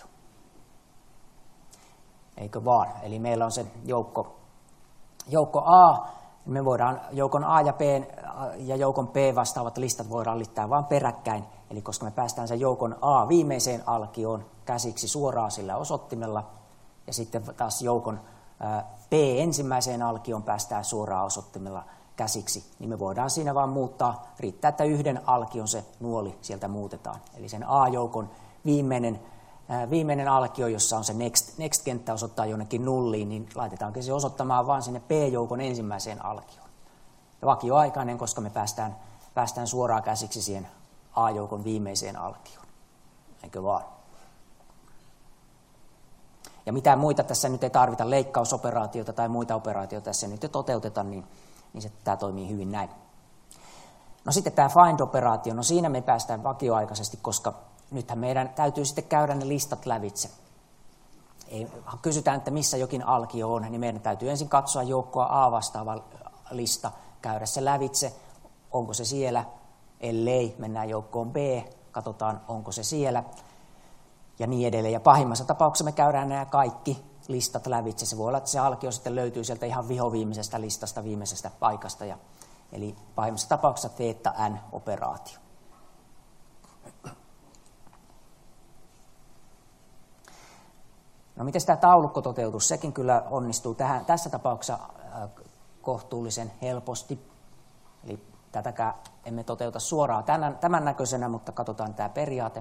Eikö vaan? Eli meillä on se joukko A, me voidaan joukon A ja B ja joukon B vastaavat listat voidaan liittää vain peräkkäin. Eli koska me päästään sen joukon A viimeiseen alkioon käsiksi suoraan sillä osoittimella, ja sitten taas joukon B ensimmäiseen alkioon päästään suoraan osoittimella käsiksi, niin me voidaan siinä vaan muuttaa, riittää, että yhden alkion se nuoli sieltä muutetaan. Eli sen A-joukon viimeinen alkio, jossa on se next-kenttä osoittaa jonnekin nulliin, niin laitetaankin se osoittamaan vaan sinne B-joukon ensimmäiseen alkioon. Ja vakioaikainen, koska me päästään suoraan käsiksi siihen A-joukon viimeiseen alkioon. Eikö vaan? Ja mitään muita tässä nyt ei tarvita, leikkausoperaatiota tai muita operaatioita tässä nyt toteutetaan, niin tämä toimii hyvin näin. No sitten tämä find-operaatio, no siinä me päästään vakioaikaisesti, koska nythän meidän täytyy sitten käydä ne listat lävitse. Kysytään, että missä jokin alkio on, niin meidän täytyy ensin katsoa joukkoa A vastaava lista, käydä se lävitse, onko se siellä, ellei mennään joukkoon B, katsotaan onko se siellä ja niin edelleen. Ja pahimmassa tapauksessa me käydään nämä kaikki listat lävitse. Se voi olla, että se alkio sitten löytyy sieltä ihan vihoviimeisestä listasta, viimeisestä paikasta. Eli pahimmassa tapauksessa θn-operaatio. No miten tämä taulukkototeutus? Sekin kyllä onnistuu tässä tapauksessa kohtuullisen helposti. Eli tätäkään emme toteuta suoraan tämän näköisenä, mutta katsotaan tämä periaate.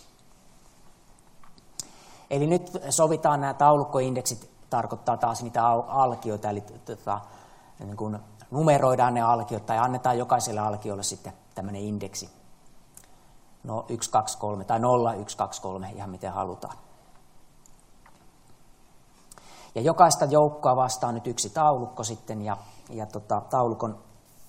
Eli nyt sovitaan nämä taulukkoindeksit, tarkoittaa taas niitä alkioita, eli niin kuin numeroidaan ne alkiot tai annetaan jokaiselle alkiolle sitten tämmöinen indeksi. No 1, 2, 3 tai 0, 1, 2, 3, ihan miten halutaan. Ja jokaista joukkoa vastaa nyt yksi taulukko sitten ja taulukon,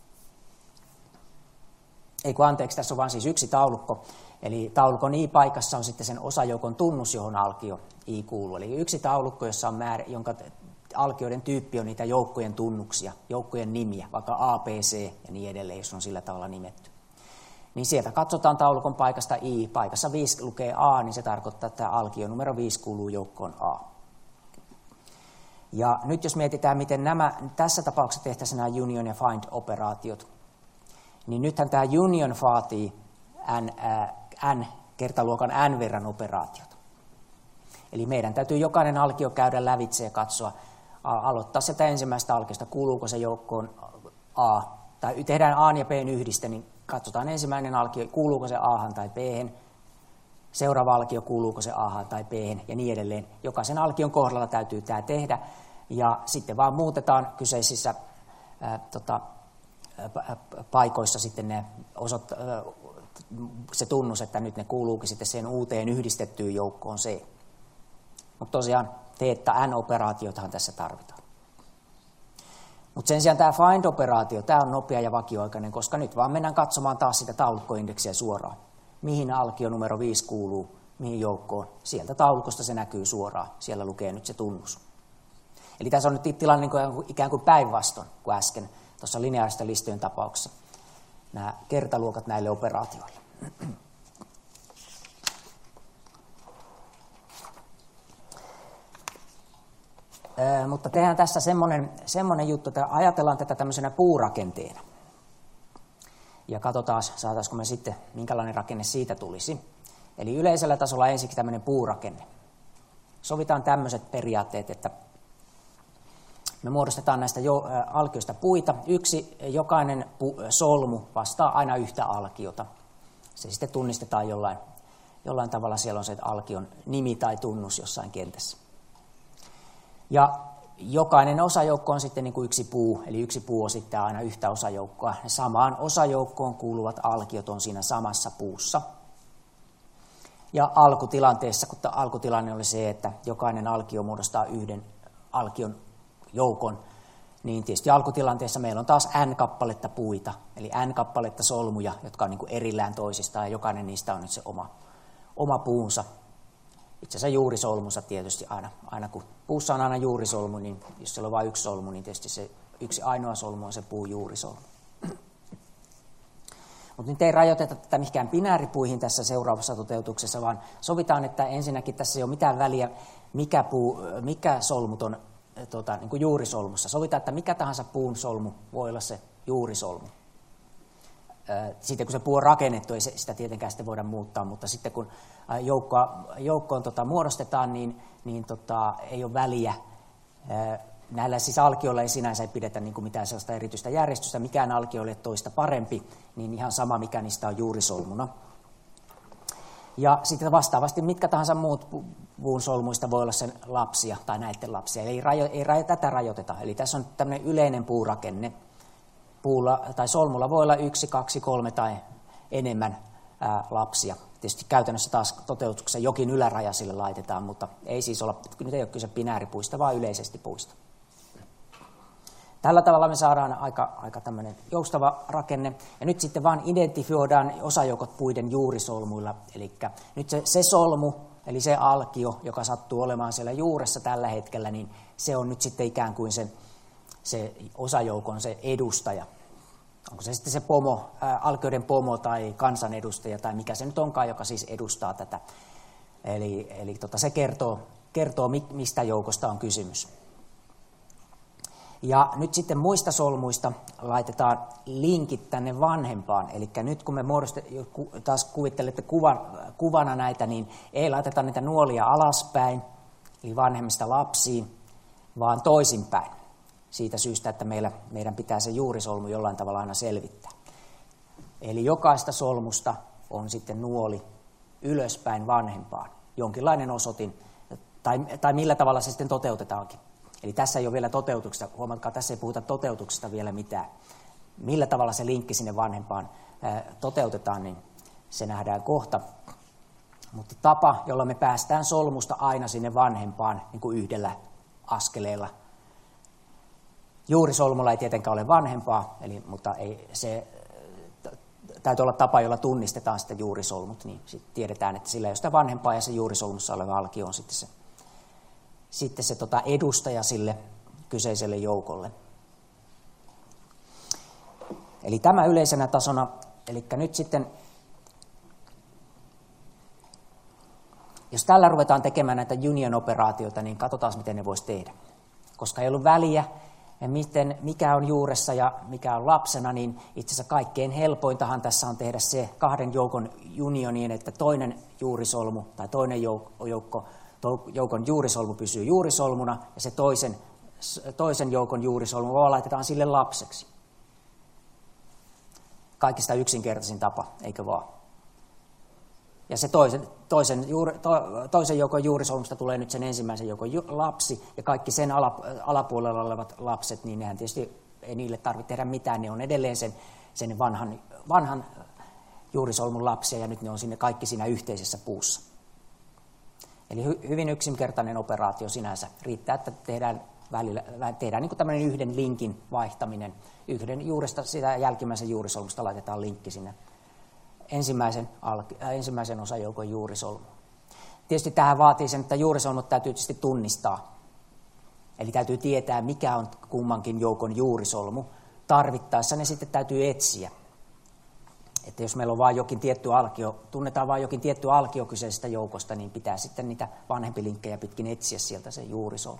tässä on vain siis yksi taulukko, eli taulukon I-paikassa on sitten sen osajoukon tunnus, johon alkio I kuuluu. Eli yksi taulukko, jossa on jonka alkioiden tyyppi on niitä joukkojen tunnuksia, joukkojen nimiä, vaikka A, B, C ja niin edelleen, jos on sillä tavalla nimetty. Niin sieltä katsotaan taulukon paikasta I, paikassa 5 lukee A, niin se tarkoittaa, että alkio numero 5 kuuluu joukkoon A. Ja nyt jos mietitään, miten tässä tapauksessa tehtäisiin nämä union ja find-operaatiot, niin nythän tämä union vaatii kertaluokan n verran operaatiota. Eli meidän täytyy jokainen alkio käydä lävitse ja katsoa, aloittaa sieltä ensimmäistä alkiosta, kuuluuko se joukkoon A, tai tehdään A ja B yhdiste, niin katsotaan ensimmäinen alkio, kuuluuko se A tai B, seuraava alkio, kuuluuko se A tai B ja niin edelleen. Jokaisen alkion kohdalla täytyy tämä tehdä, ja sitten vaan muutetaan kyseisissä paikoissa sitten se tunnus, että nyt ne kuuluukin sitten sen uuteen yhdistettyyn joukkoon C. Mutta tosiaan θn-operaatiotahan tässä tarvitaan. Mutta sen sijaan tämä find-operaatio, tämä on nopea ja vakioaikainen, koska nyt vaan mennään katsomaan taas sitä taulukkoindeksiä suoraan. Mihin alkio numero 5 kuuluu, mihin joukkoon. Sieltä taulukosta se näkyy suoraan. Siellä lukee nyt se tunnus. Eli tässä on nyt tilanne ikään kuin päinvastoin kuin äsken tuossa lineaaristen listojen tapauksessa. Nämä kertaluokat näille operaatioille. Mutta tehdään tässä semmoinen juttu, että ajatellaan tätä tämmöisenä puurakenteena. Ja katsotaan, saataisiko me sitten, minkälainen rakenne siitä tulisi. Eli yleisellä tasolla ensiksi tämmöinen puurakenne. Sovitaan tämmöiset periaatteet, että me muodostetaan näistä alkioista puita. Jokainen solmu vastaa aina yhtä alkiota. Se sitten tunnistetaan jollain tavalla, siellä on se alkion nimi tai tunnus jossain kentässä. Ja jokainen osajoukko on sitten niin kuin yksi puu, eli yksi puu osittaa aina yhtä osajoukkoa. Samaan osajoukkoon kuuluvat alkiot on siinä samassa puussa. Ja alkutilanteessa, kun alkutilanne oli se, että jokainen alkio muodostaa yhden alkion joukon, niin tietysti alkutilanteessa meillä on taas n-kappaletta puita, eli n-kappaletta solmuja, jotka on niin kuin erillään toisistaan, ja jokainen niistä on nyt se oma puunsa. Itse asiassa juurisolmunsa tietysti aina kun puussa on aina juurisolmu, niin jos siellä on vain yksi solmu, niin tietysti se yksi ainoa solmu on se puun juurisolmu. Mutta nyt ei rajoiteta tätä mihinkään binääripuihin tässä seuraavassa toteutuksessa, vaan sovitaan, että ensinnäkin tässä ei ole mitään väliä, mikä solmut on niin kuin juurisolmussa. Sovitaan, että mikä tahansa puun solmu voi olla se juurisolmu. Sitten kun se puu on rakennettu, ei sitä tietenkään sitten voida muuttaa, mutta sitten kun joukkoon muodostetaan, niin ei ole väliä. Näillä siis alkioilla ei sinänsä pidetä niin kuin mitään sellaista erityistä järjestystä, mikään alkio ei ole toista parempi, niin ihan sama mikä niistä on juurisolmuna. Ja sitten vastaavasti mitkä tahansa muut puun solmuista voi olla sen lapsia tai näiden lapsia, eli ei tätä rajoiteta. Eli tässä on tämmöinen yleinen puurakenne. Puulla tai solmulla voi olla 1, 2, 3 tai enemmän lapsia. Tietysti käytännössä taas toteutuksessa jokin yläraja sille laitetaan, mutta ei siis nyt ei ole kyse binääripuista, vaan yleisesti puista. Tällä tavalla me saadaan aika tämmöinen joustava rakenne. Ja nyt sitten vaan identifioidaan osajoukot puiden juurisolmuilla. Eli nyt se solmu, eli se alkio, joka sattuu olemaan siellä juuressa tällä hetkellä, niin se on nyt sitten ikään kuin se osajoukon se edustaja. onko se sitten se pomo, alkioiden pomo tai kansanedustaja tai mikä se nyt onkaan, joka siis edustaa tätä. Eli se kertoo, mistä joukosta on kysymys. Ja nyt sitten muista solmuista laitetaan linkit tänne vanhempaan. Eli nyt kun me taas kuvittelette kuvana näitä, niin ei laiteta niitä nuolia alaspäin, eli vanhemmista lapsiin, vaan toisinpäin. Siitä syystä, että meidän pitää se juurisolmu jollain tavalla aina selvittää. Eli jokaista solmusta on sitten nuoli ylöspäin vanhempaan. Jonkinlainen osoitin, tai millä tavalla se sitten toteutetaankin. Eli tässä ei ole vielä toteutuksesta, huomatkaa, tässä ei puhuta toteutuksesta vielä mitään. Millä tavalla se linkki sinne vanhempaan toteutetaan, niin se nähdään kohta. Mutta tapa, jolla me päästään solmusta aina sinne vanhempaan niin kuin yhdellä askeleella. Juurisolmulla ei tietenkään ole vanhempaa, mutta se täytyy olla tapa, jolla tunnistetaan sitten juurisolmut, niin sitten tiedetään, että sillä ei ole sitä vanhempaa ja se juurisolmussa oleva alkio on sitten se edustaja sille kyseiselle joukolle. Eli tämä yleisenä tasona, eli nyt sitten, jos tällä ruvetaan tekemään näitä union-operaatioita, niin katsotaan, miten ne voisi tehdä. Koska ei ollut väliä, mikä on juuressa ja mikä on lapsena, niin itse asiassa kaikkein helpointahan tässä on tehdä se kahden joukon unioniin, että toinen juurisolmu tai toinen joukon juurisolmu pysyy juurisolmuna ja se toisen joukon juurisolmu vaan laitetaan sille lapseksi. Kaikista yksinkertaisin tapa, eikö vaan? Ja se toisen joukon juurisolmusta tulee nyt sen ensimmäisen joukon lapsi, ja kaikki sen alapuolella olevat lapset, niin nehän tietysti ei niille tarvitse tehdä mitään, ne on edelleen sen vanhan juurisolmun lapsia, ja nyt ne on kaikki siinä yhteisessä puussa. Eli hyvin yksinkertainen operaatio sinänsä. Riittää, että tehdään niin kuin tämmöinen yhden linkin vaihtaminen. Yhden juuresta sitä jälkimmäisen juurisolmusta laitetaan linkki sinne ensimmäisen osajoukon juurisolmu. Tietysti tähän vaatii sen, että juurisolmut täytyy tietysti tunnistaa. Eli täytyy tietää, mikä on kummankin joukon juurisolmu. Tarvittaessa ne sitten täytyy etsiä. Että jos meillä on vain jokin tietty alkio, tunnetaan vain jokin tietty alkio kyseisestä joukosta, niin pitää sitten niitä vanhempilinkkejä pitkin etsiä sieltä se juurisolmu.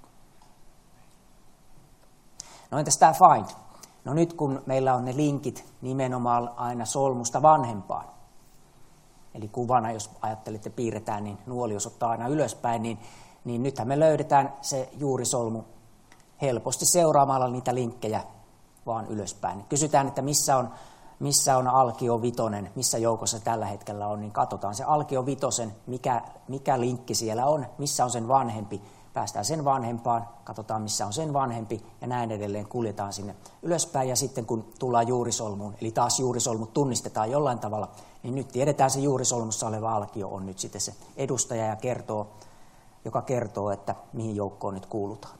No entäs tämä find? No nyt kun meillä on ne linkit nimenomaan aina solmusta vanhempaan, eli kuvana, jos ajattelitte piirretään, niin nuoli osoittaa aina ylöspäin, niin nythän me löydetään se juurisolmu helposti seuraamalla niitä linkkejä vaan ylöspäin. Kysytään, että missä on alkio vitonen, missä joukossa se tällä hetkellä on, niin katsotaan se alkio vitosen, mikä linkki siellä on, missä on sen vanhempi. Päästään sen vanhempaan, katsotaan missä on sen vanhempi ja näin edelleen kuljetaan sinne ylöspäin. Ja sitten kun tullaan juurisolmuun, eli taas juurisolmut tunnistetaan jollain tavalla, niin nyt tiedetään se juurisolmussa oleva alkio on nyt sitten se edustaja, joka kertoo, että mihin joukkoon nyt kuulutaan.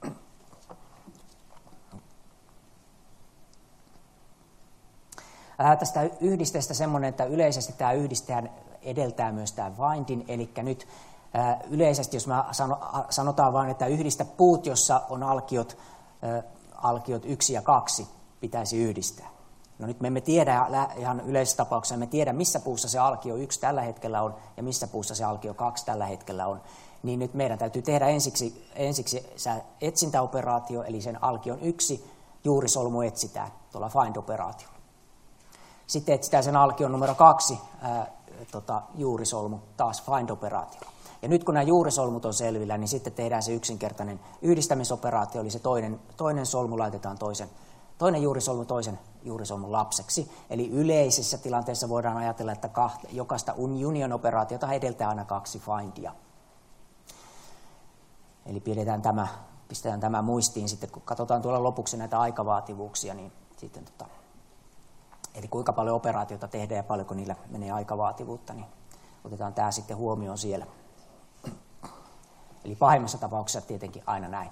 Tästä yhdisteestä semmoinen, että yleisesti tämä yhdisteen edeltää myös tämä findin, eli nyt yleisesti, jos me sanotaan vain, että yhdistä puut, jossa on alkiot 1 ja 2, pitäisi yhdistää. No nyt me emme tiedä, ihan yleisessä tapauksessa emme tiedä, missä puussa se alkio 1 tällä hetkellä on ja missä puussa se alkio 2 tällä hetkellä on. Niin nyt meidän täytyy tehdä ensiksi se etsintäoperaatio, eli sen alkion 1 juurisolmu etsitään tuolla find-operaatiolla. Sitten etsitään sen alkion numero 2 juurisolmu taas find-operaatiolla. Ja nyt kun nämä juurisolmut on selvillä, niin sitten tehdään se yksinkertainen yhdistämisoperaatio, eli se toinen solmu laitetaan toinen juurisolmu toisen juurisolmun lapseksi. Eli yleisessä tilanteessa voidaan ajatella, että jokaista union-operaatiota edeltää aina 2 findia. Eli pistetään tämä muistiin sitten, kun katsotaan tuolla lopuksi näitä aikavaativuuksia, niin sitten eli kuinka paljon operaatiota tehdään ja paljonko niillä menee aikavaativuutta, niin otetaan tämä sitten huomioon siellä. Eli pahimmassa tapauksessa tietenkin aina näin.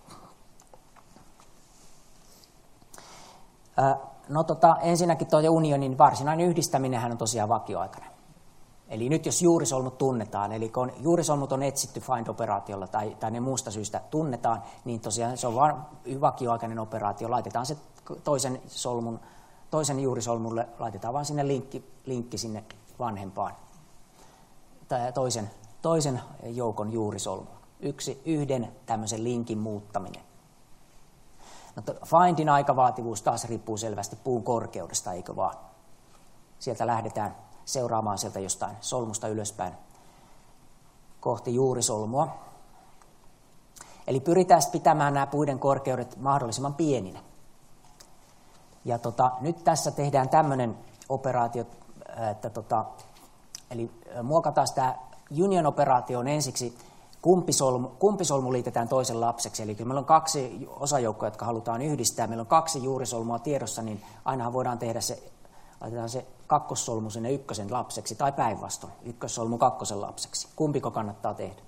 Ensinnäkin tuo unionin varsinainen yhdistäminenhän on tosiaan vakioaikainen. Eli nyt jos juurisolmut tunnetaan, eli kun juurisolmut on etsitty find-operaatiolla tai ne muusta syystä tunnetaan, niin tosiaan se on vain vakioaikainen operaatio. Laitetaan se toisen solmun toisen juurisolmulle laitetaan vaan sinne linkki sinne vanhempaan, tai toisen joukon juurisolmuun. Yhden tämmöisen linkin muuttaminen. No, findin aikavaativuus taas riippuu selvästi puun korkeudesta, eikö vaan? Sieltä lähdetään seuraamaan sieltä jostain solmusta ylöspäin kohti juurisolmua. Eli pyritään pitämään nämä puiden korkeudet mahdollisimman pieninä. Ja nyt tässä tehdään tämmöinen operaatio, että eli muokataan tämä union-operaatioon ensiksi, kumpi solmu liitetään toisen lapseksi. Eli kun meillä on 2 osajoukkoa, jotka halutaan yhdistää, meillä on 2 juurisolmua tiedossa, niin ainahan voidaan tehdä laitetaan se kakkossolmu sinne ykkösen lapseksi, tai päinvastoin, ykkössolmu kakkosen lapseksi. Kumpiko kannattaa tehdä?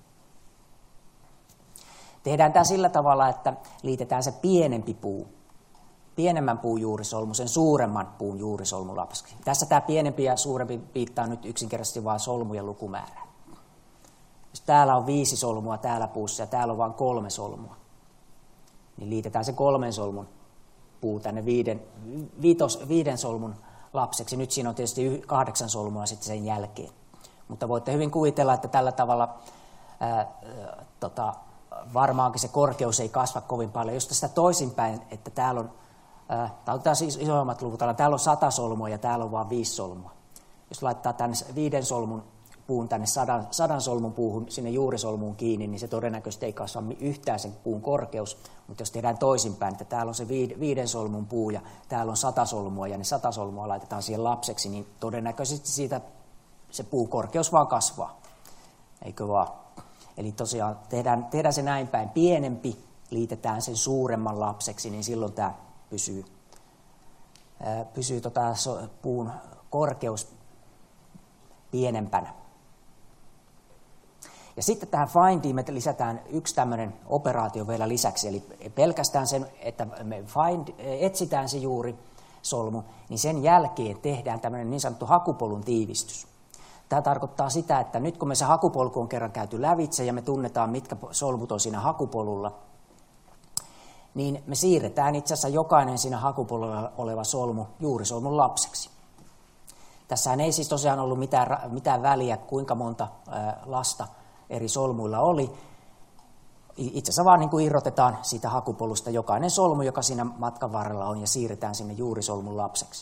Tehdään tämä sillä tavalla, että liitetään se pienempi puu, pienemmän puun juurisolmu, sen suuremman puun juurisolmu lapseksi. Tässä tämä pienempi ja suurempi viittaa nyt yksinkertaisesti vain solmujen lukumäärään. Jos täällä on 5 solmua täällä puussa ja täällä on vain 3 solmua, niin liitetään se 3 solmun puu tänne 5 solmun lapseksi. Nyt siinä on tietysti 8 solmua sitten sen jälkeen. Mutta voitte hyvin kuvitella, että tällä tavalla varmaankin se korkeus ei kasva kovin paljon. Jos tästä toisinpäin, että täällä on, otetaan siis isommat luvut, täällä on 100 solmua ja täällä on vain 5 solmua. Jos laittaa tänne 5 solmun puun tänne 100 solmun puuhun sinne juurisolmuun kiinni, niin se todennäköisesti ei kasva yhtään sen puun korkeus. Mutta jos tehdään toisinpäin, että täällä on se 5 solmun puu ja täällä on 100 solmua ja ne 100 solmua laitetaan siihen lapseksi, niin todennäköisesti siitä se puukorkeus vaan kasvaa. Eikö vaan? Eli tosiaan tehdään se näin päin. Pienempi liitetään sen suuremman lapseksi, niin silloin tämä pysyy puun korkeus pienempänä. Ja sitten tähän findiin me lisätään yksi tämmöinen operaatio vielä lisäksi, eli pelkästään sen, että me etsitään se juuri solmu, niin sen jälkeen tehdään tämmöinen niin sanottu hakupolun tiivistys. Tämä tarkoittaa sitä, että nyt kun me se hakupolku on kerran käyty lävitse ja me tunnetaan, mitkä solmut on siinä hakupolulla, niin me siirretään itse asiassa jokainen siinä hakupolulla oleva solmu juurisolmun lapseksi. Tässähän ei siis tosiaan ollut mitään väliä, kuinka monta lasta eri solmuilla oli. Itse asiassa vaan niin kuin irrotetaan siitä hakupolusta jokainen solmu, joka siinä matkan varrella on, ja siirretään sinne juurisolmun lapseksi.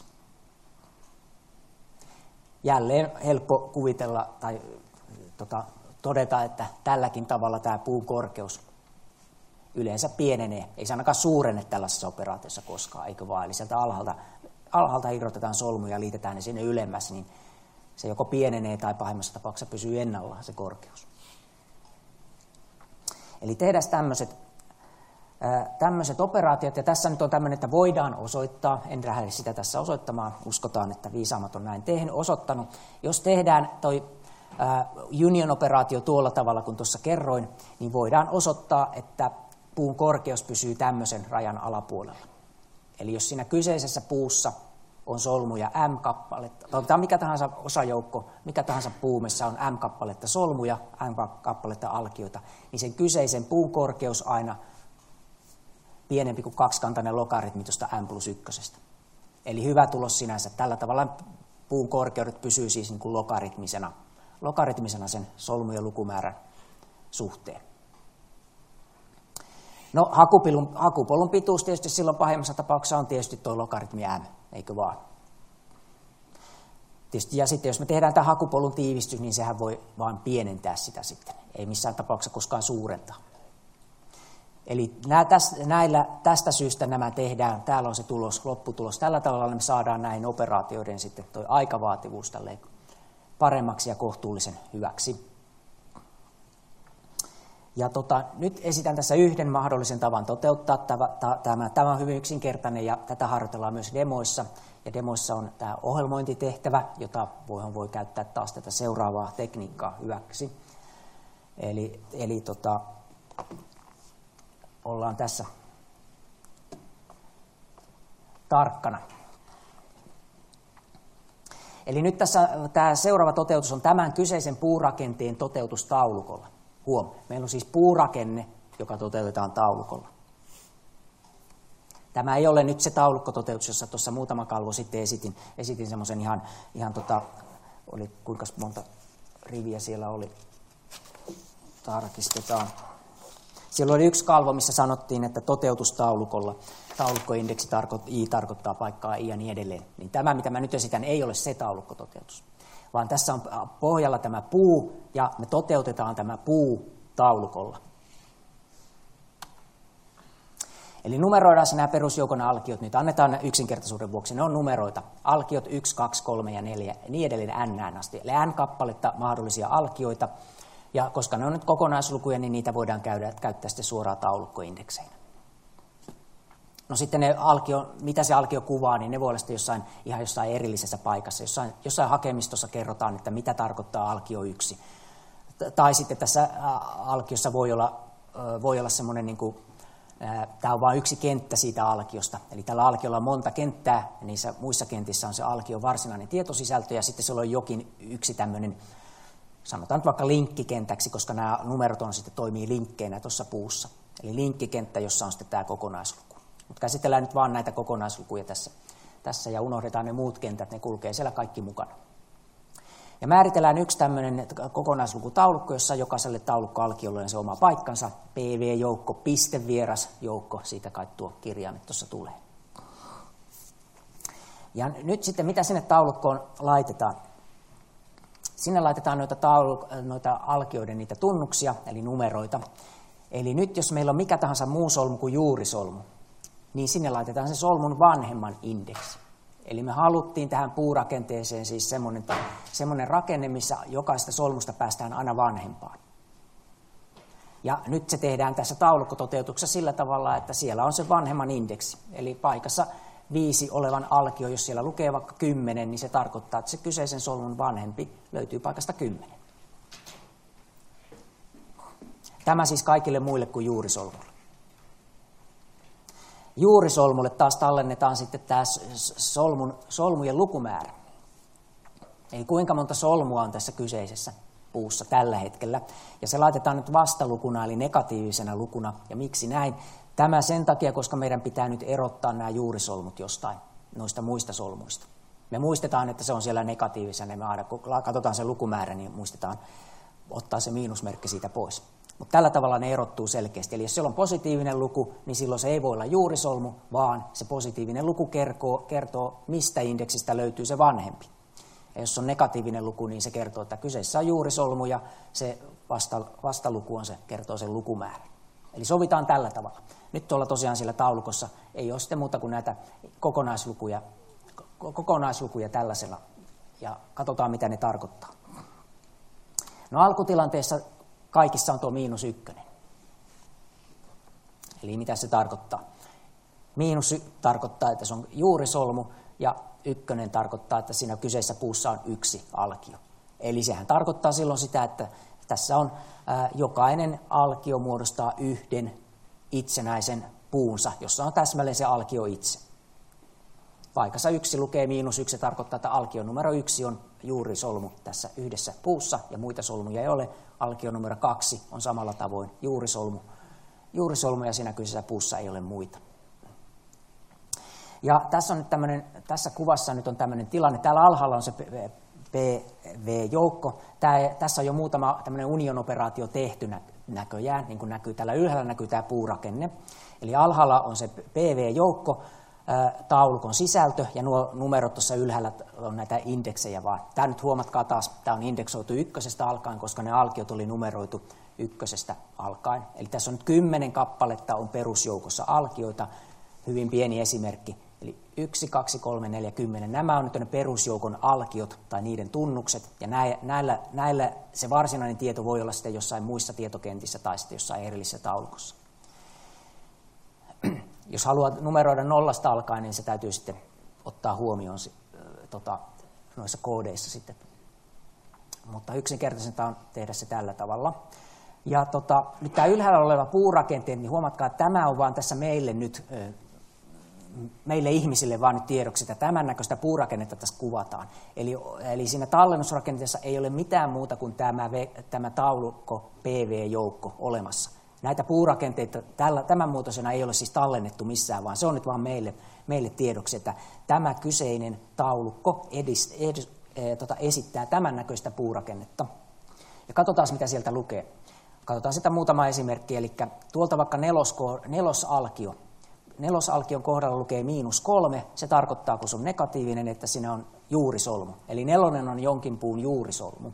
Jälleen helppo kuvitella tai todeta, että tälläkin tavalla tämä puun korkeus yleensä pienenee. Ei se ainakaan suurene tällaisessa operaatiossa koskaan, eikö vaan? Eli sieltä alhaalta irrotetaan solmuja ja liitetään ne sinne ylemmäs, niin se joko pienenee tai pahimmassa tapauksessa pysyy ennallaan se korkeus. Eli tehdään tämmöiset operaatiot, ja tässä nyt on tämmöinen, että voidaan osoittaa, en lähde sitä tässä osoittamaan, uskotaan, että viisaammat on näin osoittanut. Jos tehdään toi union-operaatio tuolla tavalla kuin tuossa kerroin, niin voidaan osoittaa, että puun korkeus pysyy tämmöisen rajan alapuolella. Eli jos siinä kyseisessä puussa on solmuja M-kappaletta, tai mikä tahansa osajoukko, mikä tahansa puu, missä on M-kappaletta solmuja, M-kappaletta alkioita, niin sen kyseisen puun korkeus aina pienempi kuin kaksikantainen logaritmi tuosta M+1. Eli hyvä tulos sinänsä. Tällä tavalla puun korkeudet pysyy siis niin kuin logaritmisena sen solmujen lukumäärän suhteen. No, hakupolun pituus tietysti silloin pahimmassa tapauksessa on tietysti tuo logaritmi M, eikö vaan? Tietysti, ja sitten jos me tehdään tämä hakupolun tiivistys, niin sehän voi vain pienentää sitä sitten, ei missään tapauksessa koskaan suurentaa. Eli tästä syystä nämä tehdään, täällä on se lopputulos. Tällä tavalla me saadaan näihin operaatioiden sitten tuo aikavaativuus paremmaksi ja kohtuullisen hyväksi. Ja nyt esitän tässä yhden mahdollisen tavan toteuttaa tämä. Tämä on hyvin yksinkertainen ja tätä harjoitellaan myös demoissa. Ja demoissa on tämä ohjelmointitehtävä, jota voi käyttää taas tätä seuraavaa tekniikkaa hyväksi. Eli ollaan tässä tarkkana. Eli nyt tässä tämä seuraava toteutus on tämän kyseisen puurakenteen toteutustaulukolla. Meillä on siis puurakenne, joka toteutetaan taulukolla. Tämä ei ole nyt se taulukkototeutus, jossa tuossa muutama kalvo sitten esitin semmoisen oli kuinka monta riviä siellä oli, tarkistetaan. Siellä oli yksi kalvo, missä sanottiin, että toteutustaulukolla taulukkoindeksi I tarkoittaa paikkaa I ja niin edelleen. Niin tämä, mitä mä nyt esitän, ei ole se taulukkototeutus, vaan tässä on pohjalla tämä puu, ja me toteutetaan tämä puu taulukolla. Eli numeroidaan nämä perusjoukon alkiot, nyt annetaan yksinkertaisuuden vuoksi, ne on numeroita. Alkiot 1, 2, 3 ja 4 ja niin edelleen n asti. Eli n-kappaletta mahdollisia alkioita, ja koska ne on nyt kokonaislukuja, niin niitä voidaan käyttää sitten suoraan taulukkoindekseinä. No sitten mitä se alkio kuvaa, niin ne voi olla sitten jossain erillisessä paikassa. Jossain hakemistossa kerrotaan, että mitä tarkoittaa alkio 1. Tai sitten tässä alkiossa voi olla semmoinen, niin kuin, tämä on vain yksi kenttä siitä alkiosta. Eli tällä alkiolla on monta kenttää, ja niissä muissa kentissä on se alkion varsinainen tietosisältö, ja sitten siellä on jokin yksi tämmöinen, sanotaan vaikka linkkikentäksi, koska nämä numerot sitten toimii linkkeinä tuossa puussa. Eli linkkikenttä, jossa on sitten tämä kokonaisluku. Mutta käsitellään nyt vaan näitä kokonaislukuja tässä ja unohdetaan ne muut kentät, ne kulkee siellä kaikki mukana. Ja määritellään yksi tämmöinen kokonaislukutaulukko, jossa jokaiselle taulukkoalkiolle on se oma paikkansa, PV-joukko, pistevieras joukko, siitä kai tuo kirjaimet tuossa tulee. Ja nyt sitten mitä sinne taulukkoon laitetaan? Sinne laitetaan noita alkioiden niitä tunnuksia, eli numeroita. Eli nyt jos meillä on mikä tahansa muu solmu kuin juurisolmu, niin sinne laitetaan se solmun vanhemman indeksi. Eli me haluttiin tähän puurakenteeseen siis semmoinen rakenne, missä jokaista solmusta päästään aina vanhempaan. Ja nyt se tehdään tässä taulukkototeutuksessa sillä tavalla, että siellä on se vanhemman indeksi. Eli paikassa 5 olevan alkio, jos siellä lukee vaikka 10, niin se tarkoittaa, että se kyseisen solmun vanhempi löytyy paikasta 10. Tämä siis kaikille muille kuin juurisolmulle. Juurisolmulle taas tallennetaan sitten tämä solmujen lukumäärä. Eli kuinka monta solmua on tässä kyseisessä puussa tällä hetkellä. Ja se laitetaan nyt vastalukuna, eli negatiivisena lukuna. Ja miksi näin? Tämä sen takia, koska meidän pitää nyt erottaa nämä juurisolmut jostain noista muista solmuista. Me muistetaan, että se on siellä negatiivisena, ja me aina kun katsotaan se lukumäärä, niin muistetaan ottaa se miinusmerkki siitä pois. Mutta tällä tavalla ne erottuu selkeästi. Eli jos siellä on positiivinen luku, niin silloin se ei voi olla juurisolmu, vaan se positiivinen luku kertoo, mistä indeksistä löytyy se vanhempi. Ja jos on negatiivinen luku, niin se kertoo, että kyseessä on juurisolmu ja se vastaluku kertoo sen lukumäärän. Eli sovitaan tällä tavalla. Nyt tuolla tosiaan siellä taulukossa ei ole sitten muuta kuin näitä kokonaislukuja tällaisella. Ja katsotaan, mitä ne tarkoittaa. No alkutilanteessa kaikissa on tuo -1. Eli mitä se tarkoittaa? -1 tarkoittaa, että se on juurisolmu, ja 1 tarkoittaa, että siinä kyseisessä puussa on 1 alkio. Eli sehän tarkoittaa silloin sitä, että tässä on jokainen alkio muodostaa yhden itsenäisen puunsa, jossa on täsmälleen se alkio itse. Paikassa 1 lukee -1, se tarkoittaa, että alkio numero 1 on juurisolmu tässä yhdessä puussa, ja muita solmuja ei ole. Alkio numero 2 on samalla tavoin juurisolmu, ja siinä kyseisessä puussa ei ole muita. Ja tässä kuvassa nyt on tämmöinen tilanne. Täällä alhaalla on se PV-joukko. Tässä on jo muutama tämmöinen union-operaatio tehty näköjään, niin kuin näkyy täällä ylhäällä näkyy tämä puurakenne. Eli alhaalla on se PV-joukko, taulukon sisältö, ja nuo numerot tuossa ylhäällä on näitä indeksejä vaan. Tämä nyt huomatkaa taas, tämä on indeksoitu 1 alkaen, koska ne alkiot oli numeroitu 1 alkaen. Eli tässä on nyt 10 kappaletta on perusjoukossa alkioita, hyvin pieni esimerkki. Eli 1, 2, 3, 4, 10. Nämä on nyt ne perusjoukon alkiot tai niiden tunnukset, ja näillä se varsinainen tieto voi olla sitten jossain muissa tietokentissä tai sitten jossain erillisessä taulukossa. Jos haluaa numeroida 0 alkaen, niin se täytyy sitten ottaa huomioon noissa koodeissa sitten. Mutta yksinkertaisinta on tehdä se tällä tavalla. Ja nyt tämä ylhäällä oleva puurakente, niin huomatkaa, että tämä on vaan tässä meille ihmisille vaan nyt tiedoksi, että tämän näköistä puurakennetta tässä kuvataan. Eli siinä tallennusrakenteessa ei ole mitään muuta kuin tämä taulukko PV-joukko olemassa. Näitä puurakenteita tämän muotoisena ei ole siis tallennettu missään, vaan se on nyt vaan meille tiedoksi, että tämä kyseinen taulukko esittää tämän näköistä puurakennetta. Ja katsotaan, mitä sieltä lukee. Katsotaan sitä muutama esimerkki, eli tuolta vaikka nelosalkio. Nelosalkion kohdalla lukee -3, se tarkoittaa, kun se on negatiivinen, että siinä on juurisolmu. Eli 4 on jonkin puun juurisolmu.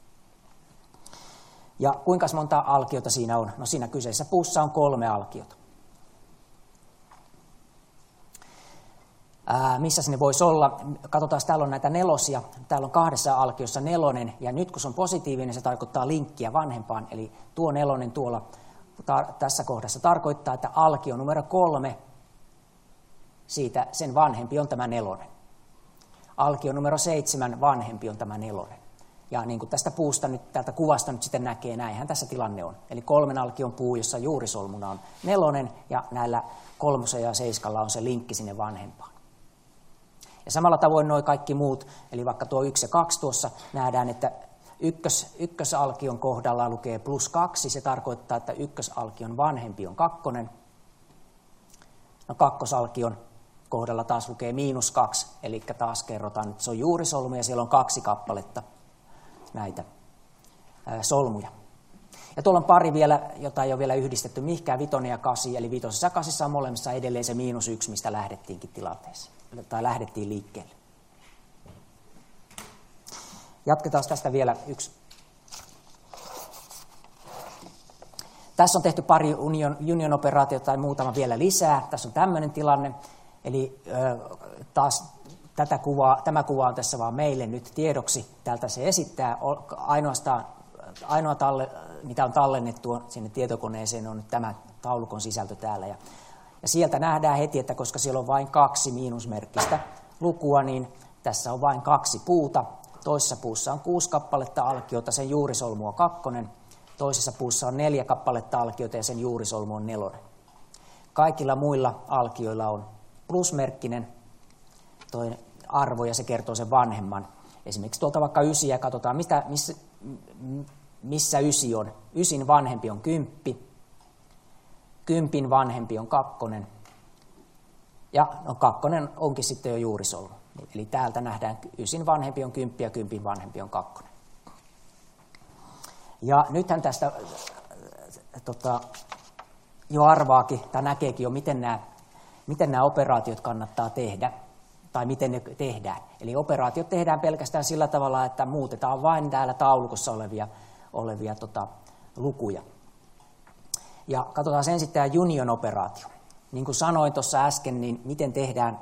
Ja kuinka monta alkiota siinä on? No siinä kyseisessä puussa on 3 alkiota. Missä ne voisi olla? Katsotaan, täällä on näitä nelosia. Täällä on 2 alkiossa 4, ja nyt kun se on positiivinen, se tarkoittaa linkkiä vanhempaan. Eli tuo 4 tuolla tässä kohdassa tarkoittaa, että alkio numero 3, siitä sen vanhempi on tämä 4. Alkio numero 7 vanhempi on tämä 4. Ja niin kuin tästä puusta nyt, tältä kuvasta nyt sitten näkee, näinhän tässä tilanne on. Eli 3 alkion puu, jossa juurisolmuna on 4, ja näillä 3 ja 7 on se linkki sinne vanhempaan. Ja samalla tavoin nuo kaikki muut, eli vaikka tuo 1 ja 2 tuossa nähdään, että ykkösalkion kohdalla lukee +2, se tarkoittaa, että ykkösalkion vanhempi on 2. No kakkosalkion kohdalla taas lukee -2, eli taas kerrotaan, että se on juurisolmu ja siellä on 2 kappaletta näitä solmuja. Ja tuolla on pari vielä, jota ei ole vielä yhdistetty mihinkään, 5 ja 8, eli 5 ja 8 on molemmissa edelleen se -1, mistä lähdettiinkin tilanteeseen, tai lähdettiin liikkeelle. Jatketaan tästä vielä yksi. Tässä on tehty pari union-operaatiota tai muutama vielä lisää. Tässä on tämmöinen tilanne, eli taas tämä kuva on tässä vaan meille nyt tiedoksi. Täältä se esittää ainoa mitä on tallennettu sinne tietokoneeseen, on nyt tämä taulukon sisältö täällä. Ja sieltä nähdään heti, että koska siellä on vain 2 miinusmerkkistä lukua, niin tässä on vain 2 puuta. Toisessa puussa on 6 kappaletta alkiota, sen juurisolmu on 2. Toisessa puussa on 4 kappaletta alkiota ja sen juurisolmu on 4. Kaikilla muilla alkioilla on plusmerkkinen arvo ja se kertoo sen vanhemman. Esimerkiksi tuolta vaikka 9 ja katsotaan, missä 9 on. 9 vanhempi on 10, 10 vanhempi on 2 ja 2 onkin sitten jo juurisolmu. Eli täältä nähdään 9 vanhempi on 10 ja 10 vanhempi on 2. Ja nythän tästä jo arvaakin tai näkeekin jo, miten nämä operaatiot kannattaa tehdä tai miten ne tehdään. Eli operaatiot tehdään pelkästään sillä tavalla, että muutetaan vain täällä taulukossa olevia lukuja. Ja katsotaan ensin tämä union-operaatio. Niin kuin sanoin tuossa äsken, niin miten tehdään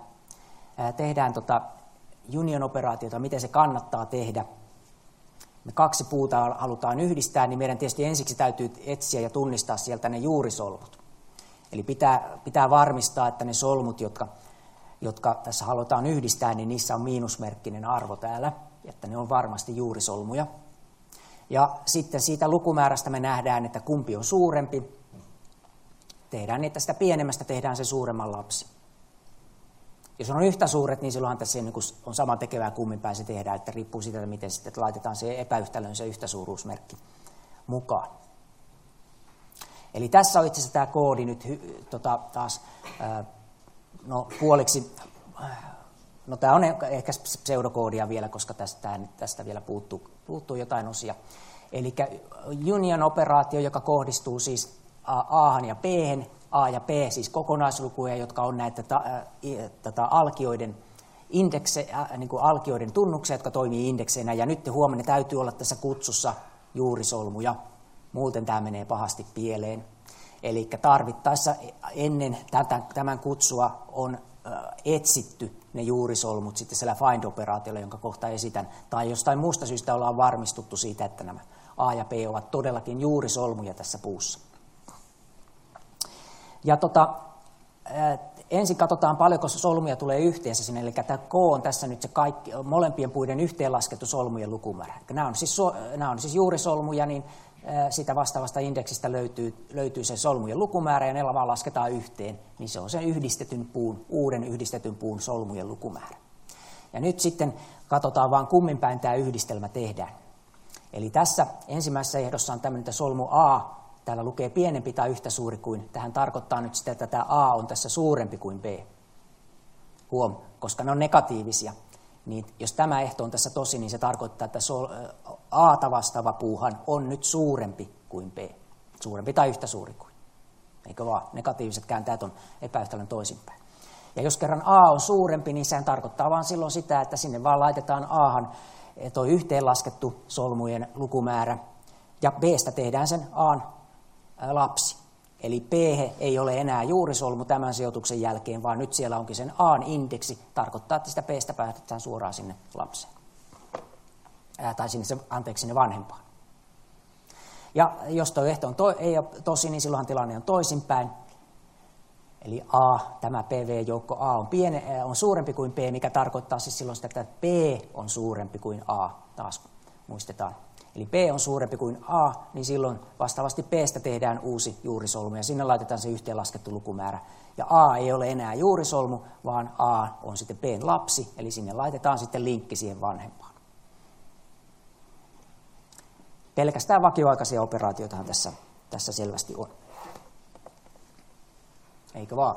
union-operaatiota, miten se kannattaa tehdä. Me 2 puuta halutaan yhdistää, niin meidän tietysti ensiksi täytyy etsiä ja tunnistaa sieltä ne juurisolmut. Eli pitää varmistaa, että ne solmut, jotka tässä halutaan yhdistää, niin niissä on miinusmerkkinen arvo täällä, että ne on varmasti juurisolmuja. Ja sitten siitä lukumäärästä me nähdään, että kumpi on suurempi. Tehdään niin, että sitä pienemmästä tehdään se suuremman lapsi. Jos on yhtä suuret, niin silloinhan tässä on sama tekevää kummin päin se tehdään, että riippuu siitä, miten sitten laitetaan se epäyhtälön se yhtäsuuruusmerkki mukaan. Eli tässä on itse asiassa tämä koodi nyt taas puoliksi, tämä on ehkä pseudokoodia vielä, koska tästä vielä puuttuu jotain osia. Eli union-operaatio, joka kohdistuu siis A ja B:hen, A ja B siis kokonaislukuja, jotka on näitä alkioiden alkioiden tunnuksia, jotka toimii indekseinä. Ja nyt huomenna täytyy olla tässä kutsussa juurisolmuja, muuten tämä menee pahasti pieleen. Eli tarvittaessa ennen tämän kutsua on etsitty ne juurisolmut sitten siellä find-operaatiolla, jonka kohta esitän. Tai jostain muusta syystä ollaan varmistuttu siitä, että nämä A ja B ovat todellakin juurisolmuja tässä puussa. Ja ensin katsotaan, paljonko solmuja tulee yhteensä sinne, eli tämä K on tässä nyt se molempien puiden yhteenlaskettu solmujen lukumäärä. Nämä on siis juurisolmuja, niin sitä vastaavasta indeksistä löytyy se solmujen lukumäärä, ja ne vaan lasketaan yhteen, niin se on sen uuden yhdistetyn puun solmujen lukumäärä. Ja nyt sitten katsotaan vaan kummin päin tämä yhdistelmä tehdään. Eli tässä ensimmäisessä ehdossa on tämmöinen, että solmu A täällä lukee pienempi tai yhtä suuri kuin, tähän tarkoittaa nyt sitä, että tämä A on tässä suurempi kuin B. Huom, koska ne on negatiivisia, niin jos tämä ehto on tässä tosi, niin se tarkoittaa, että A:ta vastaava puuhan on nyt suurempi kuin B. Suurempi tai yhtä suuri kuin. Eikö vaan? Negatiiviset kääntäjät on epäyhtälön toisinpäin. Ja jos kerran A on suurempi, niin sehän tarkoittaa vaan silloin sitä, että sinne vaan laitetaan A:han tuo yhteenlaskettu solmujen lukumäärä, ja B:stä tehdään sen A:n lapsi. Eli P ei ole enää juurisolmu tämän sijoituksen jälkeen, vaan nyt siellä onkin sen A:n indeksi, tarkoittaa, että sitä P:stä päätetään suoraan sinne lapseen. Tai sinne vanhempaan. Ja jos tuo ehto ei ole tosi, niin silloinhan tilanne on toisinpäin. Eli A, tämä PV-joukko A on suurempi kuin P, mikä tarkoittaa siis silloin sitä, että P on suurempi kuin A, taas muistetaan. Eli P on suurempi kuin A, niin silloin vastaavasti P:stä tehdään uusi juurisolmu, ja sinne laitetaan se yhteenlaskettu lukumäärä. Ja A ei ole enää juurisolmu, vaan A on sitten P:n lapsi, eli sinne laitetaan sitten linkki siihen vanhempaan. Pelkästään vakioaikaisia operaatioitahan tässä selvästi on. Eikö vaan?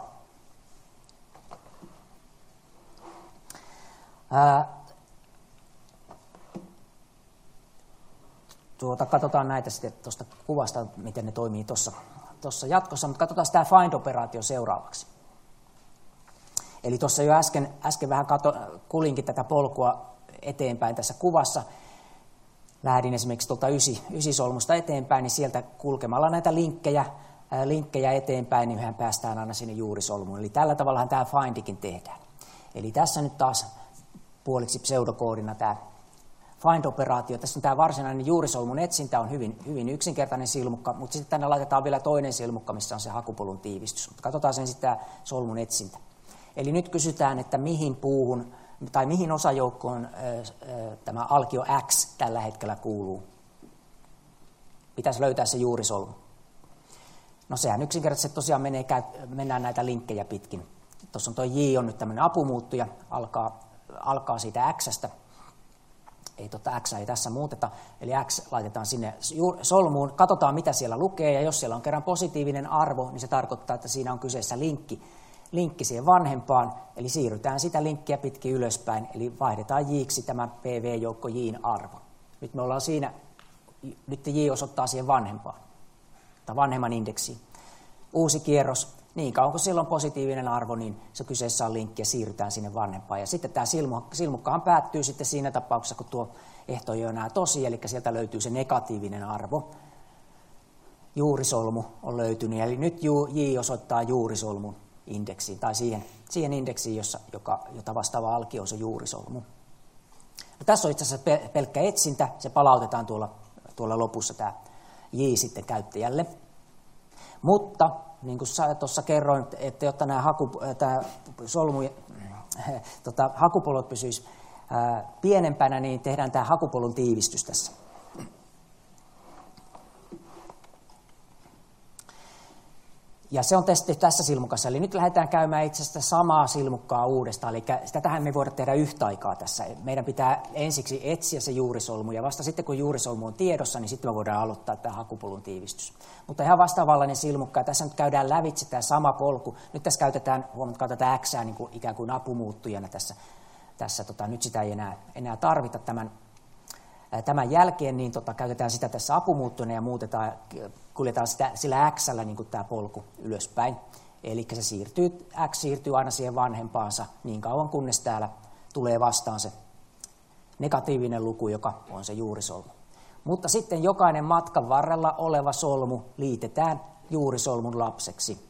Katsotaan näitä sitten tuosta kuvasta, miten ne toimii tuossa jatkossa, mutta katsotaan tämä find-operaatio seuraavaksi. Eli tuossa jo äsken vähän kulinkin tätä polkua eteenpäin tässä kuvassa. Lähdin esimerkiksi tuolta 9-solmusta eteenpäin, niin sieltä kulkemalla näitä linkkejä eteenpäin, niin mehän päästään aina sinne juurisolmuun. Eli tällä tavallahan tämä findikin tehdään. Eli tässä nyt taas puoliksi pseudokoodina tämä find-operaatio. Tässä on tämä varsinainen juurisolmun etsintä, on hyvin yksinkertainen silmukka, mutta sitten tänne laitetaan vielä toinen silmukka, missä on se hakupolun tiivistys. Mutta katsotaan sen sitten tämä solmun etsintä. Eli nyt kysytään, että mihin puuhun tai mihin osajoukkoon tämä alkio X tällä hetkellä kuuluu. Pitäisi löytää se juurisolmu. No sehän yksinkertaisesti tosiaan mennään näitä linkkejä pitkin. Tuossa on tuo J on nyt tämmöinen apumuuttuja, alkaa siitä X:stä. Ei X ei tässä muuteta, eli X laitetaan sinne solmuun, katsotaan mitä siellä lukee, ja jos siellä on kerran positiivinen arvo, niin se tarkoittaa, että siinä on kyseessä linkki siihen vanhempaan, eli siirrytään sitä linkkiä pitkin ylöspäin, eli vaihdetaan J:ksi tämä PV-joukko J:n arvo. Nyt me ollaan siinä, nyt J osoittaa siihen vanhempaan, tai vanhemman indeksiin. Uusi kierros, niin kauan kun sillä on positiivinen arvo, niin se kyseessä on linkki ja siirrytään sinne vanhempaan. Ja sitten tämä silmukkahan päättyy sitten siinä tapauksessa, kun tuo ehto ei ole enää tosi, eli sieltä löytyy se negatiivinen arvo. Juurisolmu on löytynyt, eli nyt J osoittaa juurisolmun indeksiin, tai siihen indeksiin, jota vastaava alkio on se juurisolmu. No, tässä on itse asiassa pelkkä etsintä, se palautetaan tuolla lopussa tämä J sitten käyttäjälle. Mutta niin kuin tuossa kerroin, että jotta nämä hakupolot pysyisivät pienempänä, niin tehdään tämä hakupolun tiivistys tässä. Ja se on testy tässä silmukassa. Eli nyt lähdetään käymään itse asiassa samaa silmukkaa uudestaan. Eli tätähän me ei voida tehdä yhtä aikaa tässä. Meidän pitää ensiksi etsiä se juurisolmu. Ja vasta sitten kun juurisolmu on tiedossa, niin sitten me voidaan aloittaa tämä hakupolun tiivistys. Mutta ihan vastaavanlainen silmukka. Ja tässä nyt käydään lävitse tämä sama polku. Nyt tässä käytetään, huomatkaa tätä Xää niin kuin ikään kuin apumuuttujana tässä. Nyt sitä ei enää tarvita tämän jälkeen, niin käytetään sitä tässä apumuuttujana ja kuljetaan sillä X:llä niin kuin tämä polku ylöspäin. Eli X siirtyy aina siihen vanhempaansa niin kauan, kunnes täällä tulee vastaan se negatiivinen luku, joka on se juurisolmu. Mutta sitten jokainen matkan varrella oleva solmu liitetään juurisolmun lapseksi.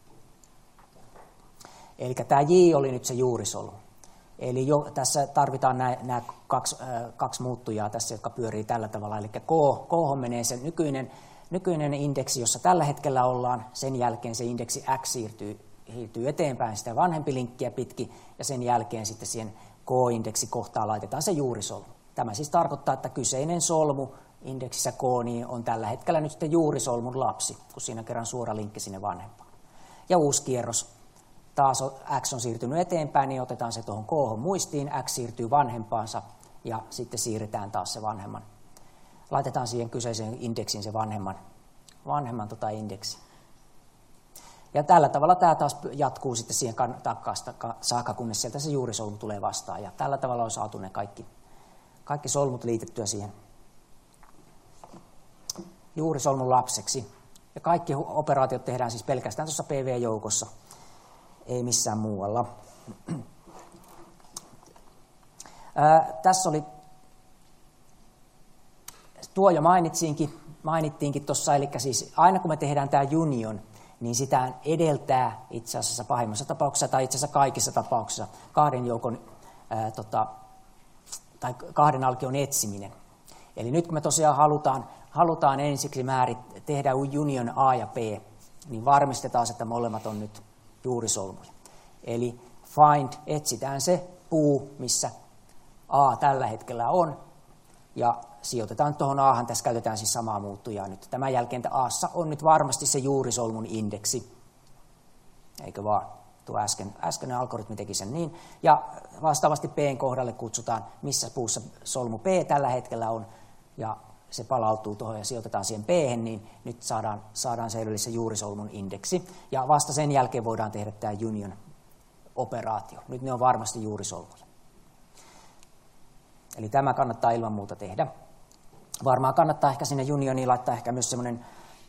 Eli tämä J oli nyt se juurisolmu. Eli tässä tarvitaan nämä kaksi muuttujaa tässä, jotka pyörii tällä tavalla. Eli K menee se nykyinen indeksi, jossa tällä hetkellä ollaan. Sen jälkeen se indeksi X siirtyy eteenpäin sitä vanhempi linkkiä pitkin. Ja sen jälkeen sitten siihen K-indeksi kohtaan laitetaan se juurisolmu. Tämä siis tarkoittaa, että kyseinen solmu indeksissä K niin on tällä hetkellä nyt sitten juurisolmun lapsi, kun siinä on kerran suora linkki sinne vanhempaan. Ja uusi kierros. Taas X on siirtynyt eteenpäin, niin otetaan se tuohon K-muistiin, X siirtyy vanhempaansa ja sitten siirretään taas se vanhemman. Laitetaan siihen kyseiseen indeksiin se vanhemman vanhemman indeksi. Ja tällä tavalla tämä taas jatkuu sitten siihen takkaasta saakka, kunnes sieltä se juurisolmu tulee vastaan. Ja tällä tavalla on saatu ne kaikki solmut liitettyä siihen juurisolmun lapseksi. Ja kaikki operaatiot tehdään siis pelkästään tuossa PV-joukossa, ei missään muualla. Tässä oli, tuo jo mainittiinkin tuossa, eli siis aina kun me tehdään tämä union, niin sitä edeltää itse asiassa pahimmassa tapauksessa tai itse asiassa kaikissa tapauksissa kahden alkion etsiminen. Eli nyt kun me tosiaan halutaan ensiksi tehdä union A ja B, niin varmistetaan, että molemmat on nyt juurisolmuja. Eli find, etsitään se puu, missä A tällä hetkellä on, ja sijoitetaan tuohon A:han, tässä käytetään siis samaa muuttujaa nyt. Tämän jälkeen A:ssa on nyt varmasti se juurisolmun indeksi, eikö vaan? Tuo äskeinen algoritmi teki sen niin. Ja vastaavasti P:n kohdalle kutsutaan, missä puussa solmu P tällä hetkellä on, ja se palautuu tuohon ja sijoitetaan siihen P:hen, niin nyt saadaan se edellisen juurisolmun indeksi. Ja vasta sen jälkeen voidaan tehdä tämä union-operaatio. Nyt ne on varmasti juurisolmuja. Eli tämä kannattaa ilman muuta tehdä. Varmaan kannattaa ehkä sinne unioniin laittaa ehkä myös semmoinen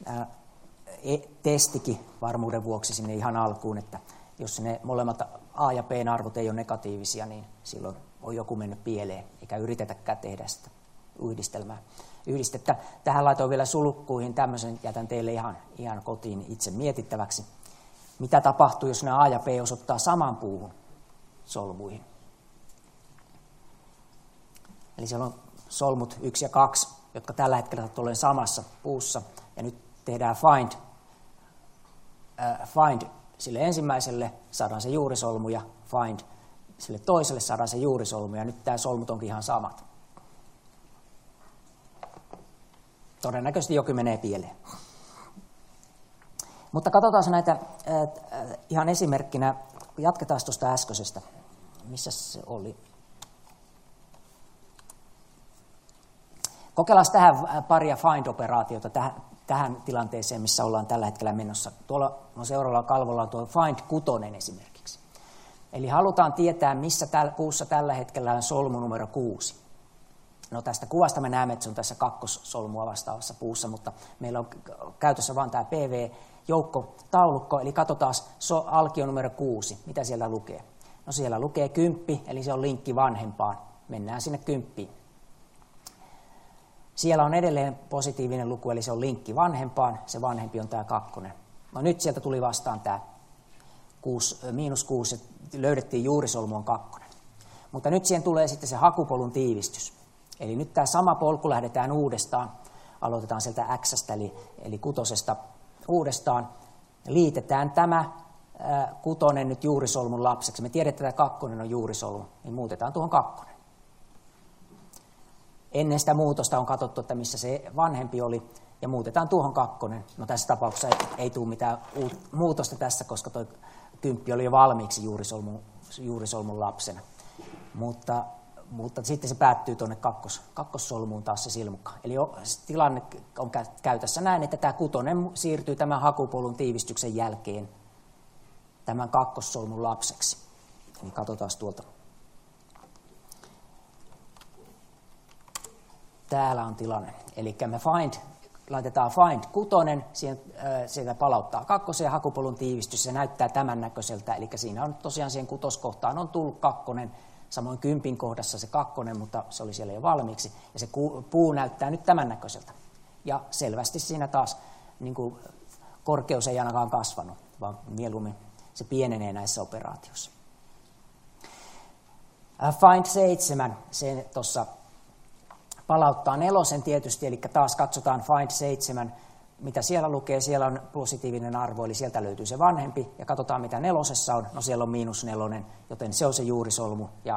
testikin varmuuden vuoksi sinne ihan alkuun, että jos ne molemmat A ja B:n arvot ei ole negatiivisia, niin silloin on joku mennyt pieleen, eikä yritetäkään tehdä sitä yhdistettä. Tähän laitoin vielä sulkkuihin tämmöisen, jätän teille ihan kotiin itse mietittäväksi. Mitä tapahtuu, jos nämä A ja B osoittaa saman puuhun solmuihin? Eli siellä on solmut 1 ja 2, jotka tällä hetkellä ovat samassa puussa. Ja nyt tehdään find sille ensimmäiselle, saadaan se juurisolmu, ja find sille toiselle, saadaan se juurisolmu. Ja nyt tämä solmut onkin ihan samat. Todennäköisesti jokin menee pieleen. Mutta katsotaan näitä ihan esimerkkinä. Jatketaan tuosta äskeisestä. Missä se oli? Kokeillaan tähän paria find-operaatiota tähän tilanteeseen, missä ollaan tällä hetkellä menossa. Tuolla seuraavalla kalvolla on tuo find 6 esimerkiksi. Eli halutaan tietää, missä puussa tällä hetkellä on solmu numero 6. No tästä kuvasta me näemme, että se on tässä kakkossolmua vastaavassa puussa, mutta meillä on käytössä vain tämä PV-joukkotaulukko, eli katsotaan alkio numero 6, mitä siellä lukee. No siellä lukee 10, eli se on linkki vanhempaan. Mennään sinne 10. Siellä on edelleen positiivinen luku, eli se on linkki vanhempaan, se vanhempi on tämä 2. No nyt sieltä tuli vastaan tämä -6, löydettiin juurisolmu on 2. Mutta nyt siihen tulee sitten se hakupolun tiivistys. Eli nyt tämä sama polku lähdetään uudestaan, aloitetaan sieltä X:stä eli 6 uudestaan, liitetään tämä 6 nyt juurisolmun lapseksi. Me tiedetään, että 2 on juurisolmu, niin muutetaan tuohon 2. Ennen sitä muutosta on katsottu, että missä se vanhempi oli, ja muutetaan tuohon 2. No tässä tapauksessa ei tule mitään muutosta tässä, koska tuo 10 oli jo valmiiksi juurisolmun lapsena. Mutta sitten se päättyy tuonne kakkossolmuun taas se silmukka. Eli tilanne on käytössä näin, että tämä 6 siirtyy tämän hakupolun tiivistyksen jälkeen tämän kakkossolmun lapseksi. Eli katsotaan tuolta. Täällä on tilanne. Eli me laitetaan find 6, sieltä palauttaa 2 hakupolun tiivistys, se näyttää tämän näköiseltä, eli siinä on tosiaan siihen 6-kohtaan on tullut 2, samoin 10 kohdassa se 2, mutta se oli siellä jo valmiiksi, ja se puu näyttää nyt tämän näköiseltä. Ja selvästi siinä taas niin kuin korkeus ei ainakaan kasvanut, vaan mieluummin se pienenee näissä operaatioissa. Find 7, se tuossa palauttaa 4 tietysti, eli taas katsotaan find 7, mitä siellä lukee, siellä on positiivinen arvo, eli sieltä löytyy se vanhempi, ja katsotaan mitä 4 on, no siellä on -4, joten se on se juurisolmu, ja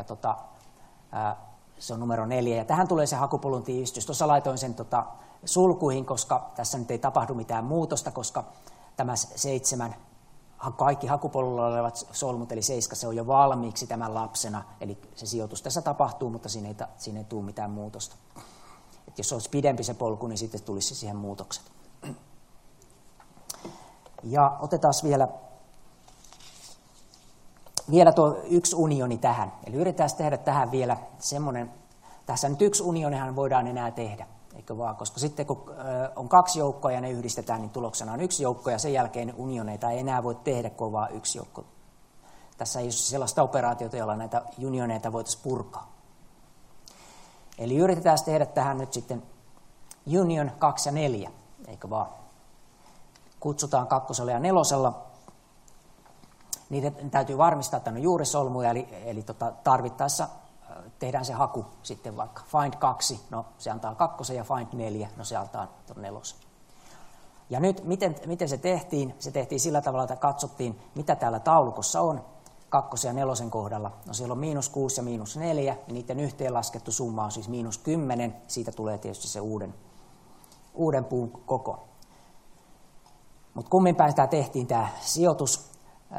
se on numero 4, ja tähän tulee se hakupolun tiivistys. Tuossa laitoin sen sulkuihin, koska tässä nyt ei tapahdu mitään muutosta, koska tämä 7, kaikki hakupolulla olevat solmut, eli 7, se on jo valmiiksi tämän lapsena, eli se sijoitus tässä tapahtuu, mutta siinä ei tule mitään muutosta. Et jos olisi pidempi se polku, niin sitten tulisi siihen muutokset. Ja otetaan vielä tuo yksi unioni tähän. Eli yritetään tehdä tähän vielä semmoinen, tässä nyt yksi unionihan voidaan enää tehdä, eikö vaan? Koska sitten kun on kaksi joukkoa ja ne yhdistetään, niin tuloksena on yksi joukko ja sen jälkeen unioneita ei enää voi tehdä, kun on vaan yksi joukko. Tässä ei ole sellaista operaatiota, jolla näitä unioneita voitaisiin purkaa. Eli yritetään tehdä tähän nyt sitten union 2 ja 4, eikö vaan? Kutsutaan 2 ja 4. Niiden täytyy varmistaa, että ne on juurisolmuja, eli tarvittaessa tehdään se haku sitten vaikka find 2, no se antaa 2 ja find 4, no se antaa 4. Ja nyt miten se tehtiin? Se tehtiin sillä tavalla, että katsottiin, mitä täällä taulukossa on 2 ja 4 kohdalla. No siellä on -6 ja -4, ja niiden yhteenlaskettu summa on siis -10. Siitä tulee tietysti se uuden puun koko. Mutta kummin päin tämä tehtiin tämä sijoitus.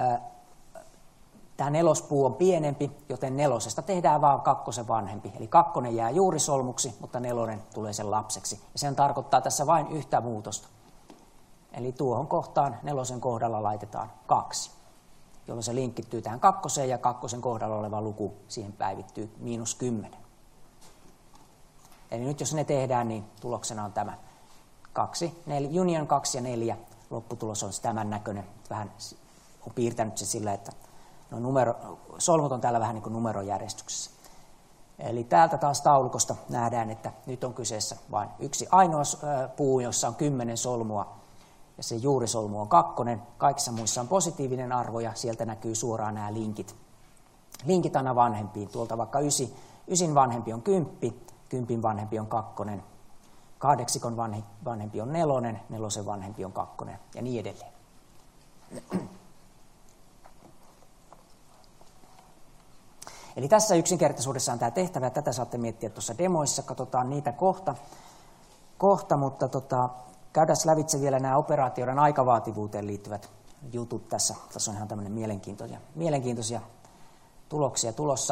Tämä 4. on pienempi, joten 4 tehdään vaan 2 vanhempi. Eli 2 jää juurisolmuksi, mutta 4 tulee sen lapseksi. Ja sen tarkoittaa tässä vain yhtä muutosta. Eli tuohon kohtaan 4 kohdalla laitetaan 2, jolloin se linkittyy tähän 2 ja 2 kohdalla oleva luku siihen päivittyy -10. Eli nyt jos ne tehdään, niin tuloksena on tämä union 2 ja 4. Lopputulos on tämän näköinen. Vähän on piirtänyt se sillä, että solmut on täällä vähän niin kuin numerojärjestyksessä. Eli täältä taas taulukosta nähdään, että nyt on kyseessä vain yksi ainoa puu, jossa on 10 solmua, ja se juurisolmu on 2. Kaikissa muissa on positiivinen arvo, ja sieltä näkyy suoraan nämä linkit. Linkit aina vanhempiin. Tuolta vaikka 9 vanhempi on 10, 10 vanhempi on 2, 8 vanhempi on 4, 4 vanhempi on 2, ja niin edelleen. Eli tässä yksinkertaisuudessaan tämä tehtävä, ja tätä saatte miettiä tuossa demoissa, katsotaan niitä kohta mutta käydään lävitse vielä nämä operaatioiden aikavaativuuteen liittyvät jutut tässä. Tässä on ihan tämmöinen mielenkiintoisia tuloksia tulossa.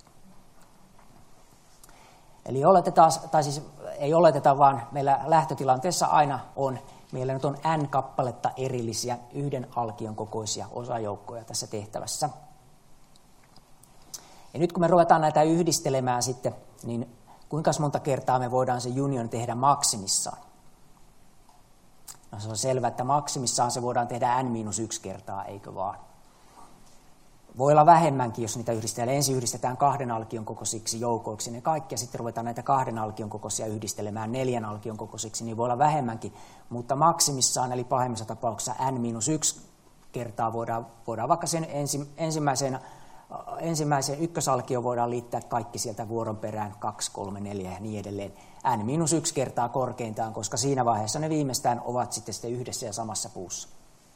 Eli ei oleteta, vaan meillä lähtötilanteessa aina on, meillä nyt on n kappaletta erillisiä yhden alkion kokoisia osajoukkoja tässä tehtävässä. Ja nyt kun me ruvetaan näitä yhdistelemään sitten, niin kuinka monta kertaa me voidaan se union tehdä maksimissaan? No se on selvää, että maksimissaan se voidaan tehdä n-1 kertaa, eikö vaan? Voi olla vähemmänkin, jos niitä yhdistellään. Ensin yhdistetään 2 alkion kokoisiksi joukoiksi ne kaikki, ja sitten ruvetaan näitä 2 alkion kokoisia yhdistelemään 4 alkion kokoisiksi, niin voi olla vähemmänkin. Mutta maksimissaan, eli pahimmassa tapauksessa n-1 kertaa voidaan vaikka sen ensimmäiseen ykkösalkioon voidaan liittää kaikki sieltä vuoron perään 2, 3, 4 ja niin edelleen. n-1 kertaa korkeintaan, koska siinä vaiheessa ne viimeistään ovat sitten yhdessä ja samassa puussa.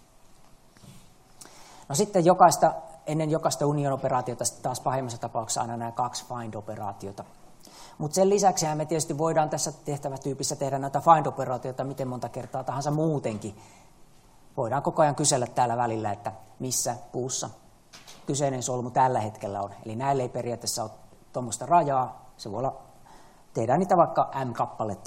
No sitten ennen jokaista union-operaatiota taas pahimmassa tapauksessa aina nämä 2 find-operaatiota. Mutta sen lisäksi me tietysti voidaan tässä tehtävätyypissä tehdä näitä find-operaatioita miten monta kertaa tahansa muutenkin. Voidaan koko ajan kysellä täällä välillä, että missä puussa kyseinen solmu tällä hetkellä on. Eli näille ei periaatteessa ole tuommoista rajaa. Se voi olla, tehdään niitä vaikka m-kappaletta.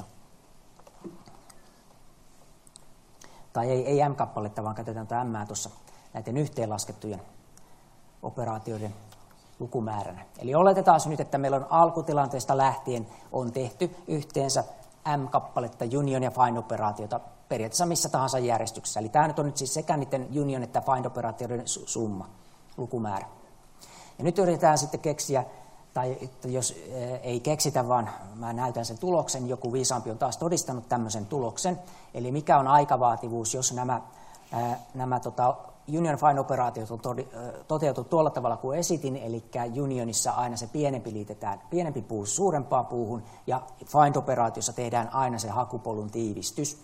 Tai ei m-kappaletta, vaan käytetään tätä m tuossa näiden yhteenlaskettujen operaatioiden lukumääränä. Eli oletetaan nyt, että meillä on alkutilanteesta lähtien on tehty yhteensä m-kappaletta union ja find-operaatiota periaatteessa missä tahansa järjestyksessä. Eli tämä nyt on nyt siis sekä niiden union että find-operaatioiden summa, lukumäärä. Ja nyt yritetään sitten keksiä, tai jos ei keksitä, vaan mä näytän sen tuloksen, joku viisaampi on taas todistanut tämmöisen tuloksen, eli mikä on aikavaativuus, jos nämä union find-operaatiot on toteutettu tuolla tavalla kuin esitin, eli unionissa aina se pienempi puu suurempaan puuhun, ja find-operaatiossa tehdään aina se hakupolun tiivistys.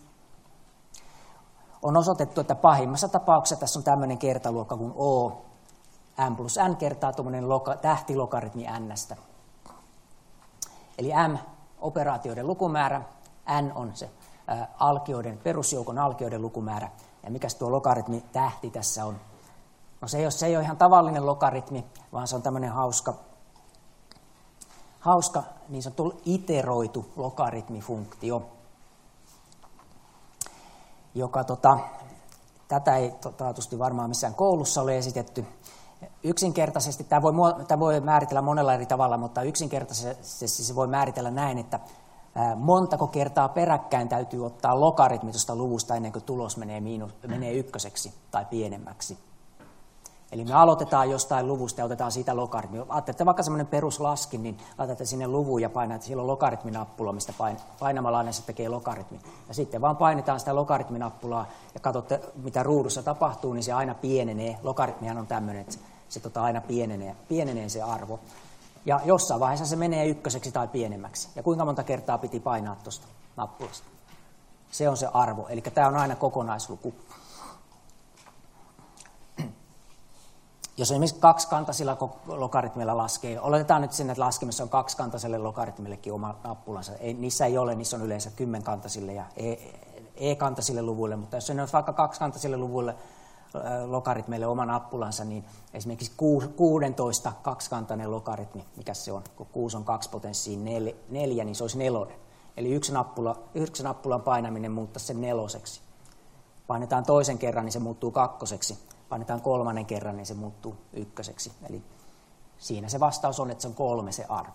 On osoitettu, että pahimmassa tapauksessa tässä on tämmöinen kertaluokka kuin O, m plus n kertaa tuommoinen tähtilogaritmi n:stä. Eli m operaatioiden lukumäärä, n on se perusjoukon alkioiden lukumäärä. Ja mikäs tuo logaritmi tähti tässä on? No se ei ole ihan tavallinen logaritmi, vaan se on tämmöinen hauska niin sanottu iteroitu logaritmifunktio, joka tätä ei taatusti varmaan missään koulussa ole esitetty. Yksinkertaisesti, tämä voi määritellä monella eri tavalla, mutta yksinkertaisesti se voi määritellä näin, että montako kertaa peräkkäin täytyy ottaa logaritmi tuosta luvusta ennen kuin tulos menee ykköseksi tai pienemmäksi. Eli me aloitetaan jostain luvusta ja otetaan siitä logaritmi. Ajattelette vaikka semmoinen peruslaskin, niin laitatte sinne luvun ja painatte silloin logaritminappulaa, mistä painamalla aina se tekee logaritmin. Ja sitten vaan painetaan sitä logaritminappulaa ja katsotte, mitä ruudussa tapahtuu, niin se aina pienenee. Logaritmihan on tämmöinen, että se aina pienenee se arvo. Ja jossain vaiheessa se menee ykköseksi tai pienemmäksi. Ja kuinka monta kertaa piti painaa tuosta nappulasta? Se on se arvo. Eli tämä on aina kokonaisluku. Jos esimerkiksi kaksikantaisilla logaritmeilla laskee, oletetaan nyt sinne, että laskemassa on kaksikantaiselle logaritmillekin oma nappulansa. Niissä ei ole, niissä on yleensä 10-kantaisille ja e-kantaisille luvuille, mutta jos on vaikka kaksikantaisille luvuille logaritmeille oma nappulansa, niin esimerkiksi 16 kaksikantainen logaritmi, mikä se on, kun 6 on 2 potenssiin 4, niin se olisi 4. Eli yksi nappulan painaminen muuttaisi sen 4. Painetaan toisen kerran, niin se muuttuu 2. Painetaan 3. kerran, niin se muuttuu 1. Eli siinä se vastaus on, että se on 3 se arvo.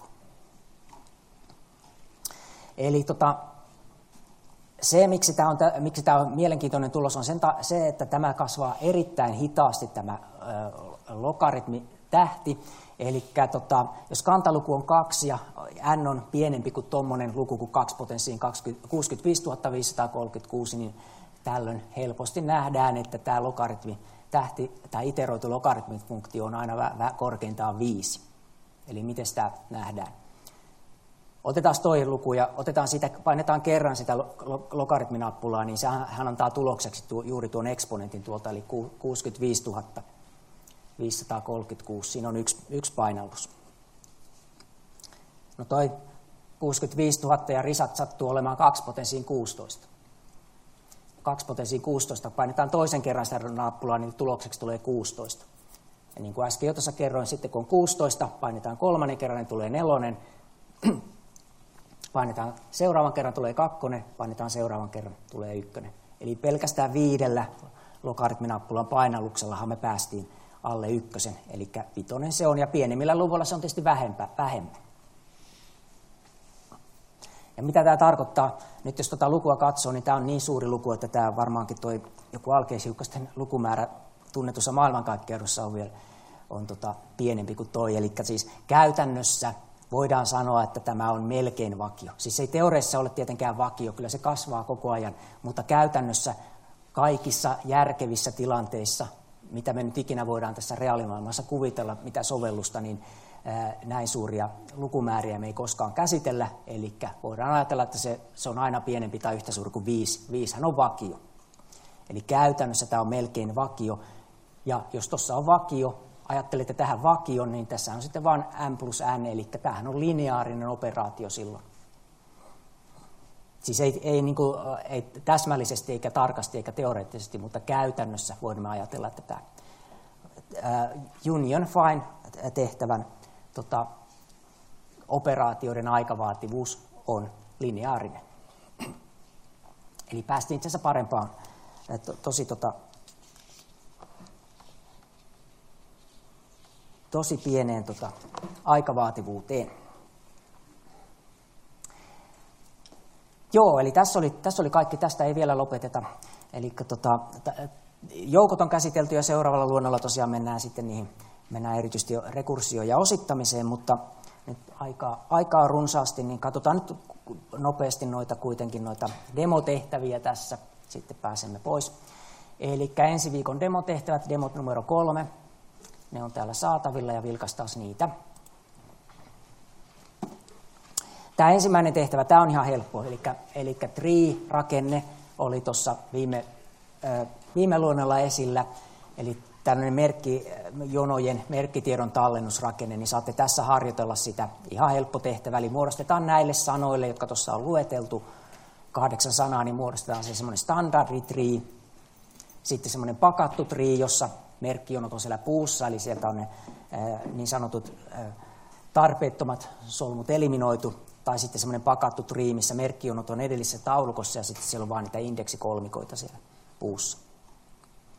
Eli se, miksi tämä on mielenkiintoinen tulos, on se, että tämä kasvaa erittäin hitaasti, tämä logaritmitähti. Eli jos kantaluku on 2 ja n on pienempi kuin tuommoinen luku kuin 2 potenssiin 65 536, niin tällöin helposti nähdään, että tämä logaritmitähti, tämä iteroitu logaritmifunktio on aina korkeintaan 5. Eli miten sitä nähdään? Otetaan toinen luku ja painetaan kerran sitä logaritminappulaa, niin hän antaa tulokseksi juuri tuon eksponentin tuolta, eli 65 536. Siinä on yksi painallus. No toi 65 000 ja risat sattuu olemaan 2 potenssiin 16. 2 potenssiin 16 painetaan toisen kerran sitä nappulaa, niin tulokseksi tulee 16. Ja niin kuin äsken jo tuossa kerroin, sitten kun on 16, painetaan 3. kerran, niin tulee 4. Painetaan seuraavan kerran, tulee 2, painetaan seuraavan kerran, tulee 1. Eli pelkästään 5 logaritminappulan painalluksellahan me päästiin alle 1, eli 5 se on, ja pienemmillä luvuilla se on tietysti vähemmän. Ja mitä tämä tarkoittaa? Nyt jos tuota lukua katsoo, niin tämä on niin suuri luku, että tämä varmaankin tuo joku alkeishiukkasten lukumäärä tunnetussa maailmankaikkeudessa on pienempi kuin toi. Eli siis käytännössä voidaan sanoa, että tämä on melkein vakio. Siis ei teoriassa ole tietenkään vakio, kyllä se kasvaa koko ajan, mutta käytännössä kaikissa järkevissä tilanteissa, mitä me nyt ikinä voidaan tässä reaalimaailmassa kuvitella, mitä sovellusta, niin näin suuria lukumääriä me ei koskaan käsitellä, eli voidaan ajatella, että se on aina pienempi tai yhtä suuri kuin 5. 5 on vakio. Eli käytännössä tämä on melkein vakio, ja jos tuossa on vakio, ajattelette tähän vakion, niin tässä on sitten vain n plus n, eli tämähän on lineaarinen operaatio silloin. Siis ei täsmällisesti eikä tarkasti eikä teoreettisesti, mutta käytännössä voimme ajatella, että tämä union find tehtävän operaatioiden aikavaativuus on lineaarinen. Eli päästiin itse asiassa parempaan, tosi pieneen aikavaativuuteen. Joo, eli tässä oli kaikki, tästä ei vielä lopeteta. Eli joukot on käsitelty ja seuraavalla luonnolla tosiaan mennään erityisesti rekursioon ja osittamiseen, mutta nyt aikaa on runsaasti, niin katsotaan nyt nopeasti noita demotehtäviä tässä, sitten pääsemme pois. Eli ensi viikon demotehtävät, demot numero 3, ne on täällä saatavilla ja vilkaistaan niitä. Tämä ensimmäinen tehtävä, tämä on ihan helppo, eli tree-rakenne oli tuossa viime luonnolla esillä, eli tällainen jonojen merkkitiedon tallennusrakenne, niin saatte tässä harjoitella sitä. Ihan helppo tehtävä, eli muodostetaan näille sanoille, jotka tuossa on lueteltu, 8 sanaa, niin muodostetaan se semmoinen standardi tree, sitten semmoinen pakattu tree, jossa merkkijonot on siellä puussa, eli sieltä on ne niin sanotut tarpeettomat solmut eliminoitu, tai sitten semmoinen pakattu tree, missä merkkijonot on edellisessä taulukossa, ja sitten siellä on vain niitä indeksikolmikoita siellä puussa.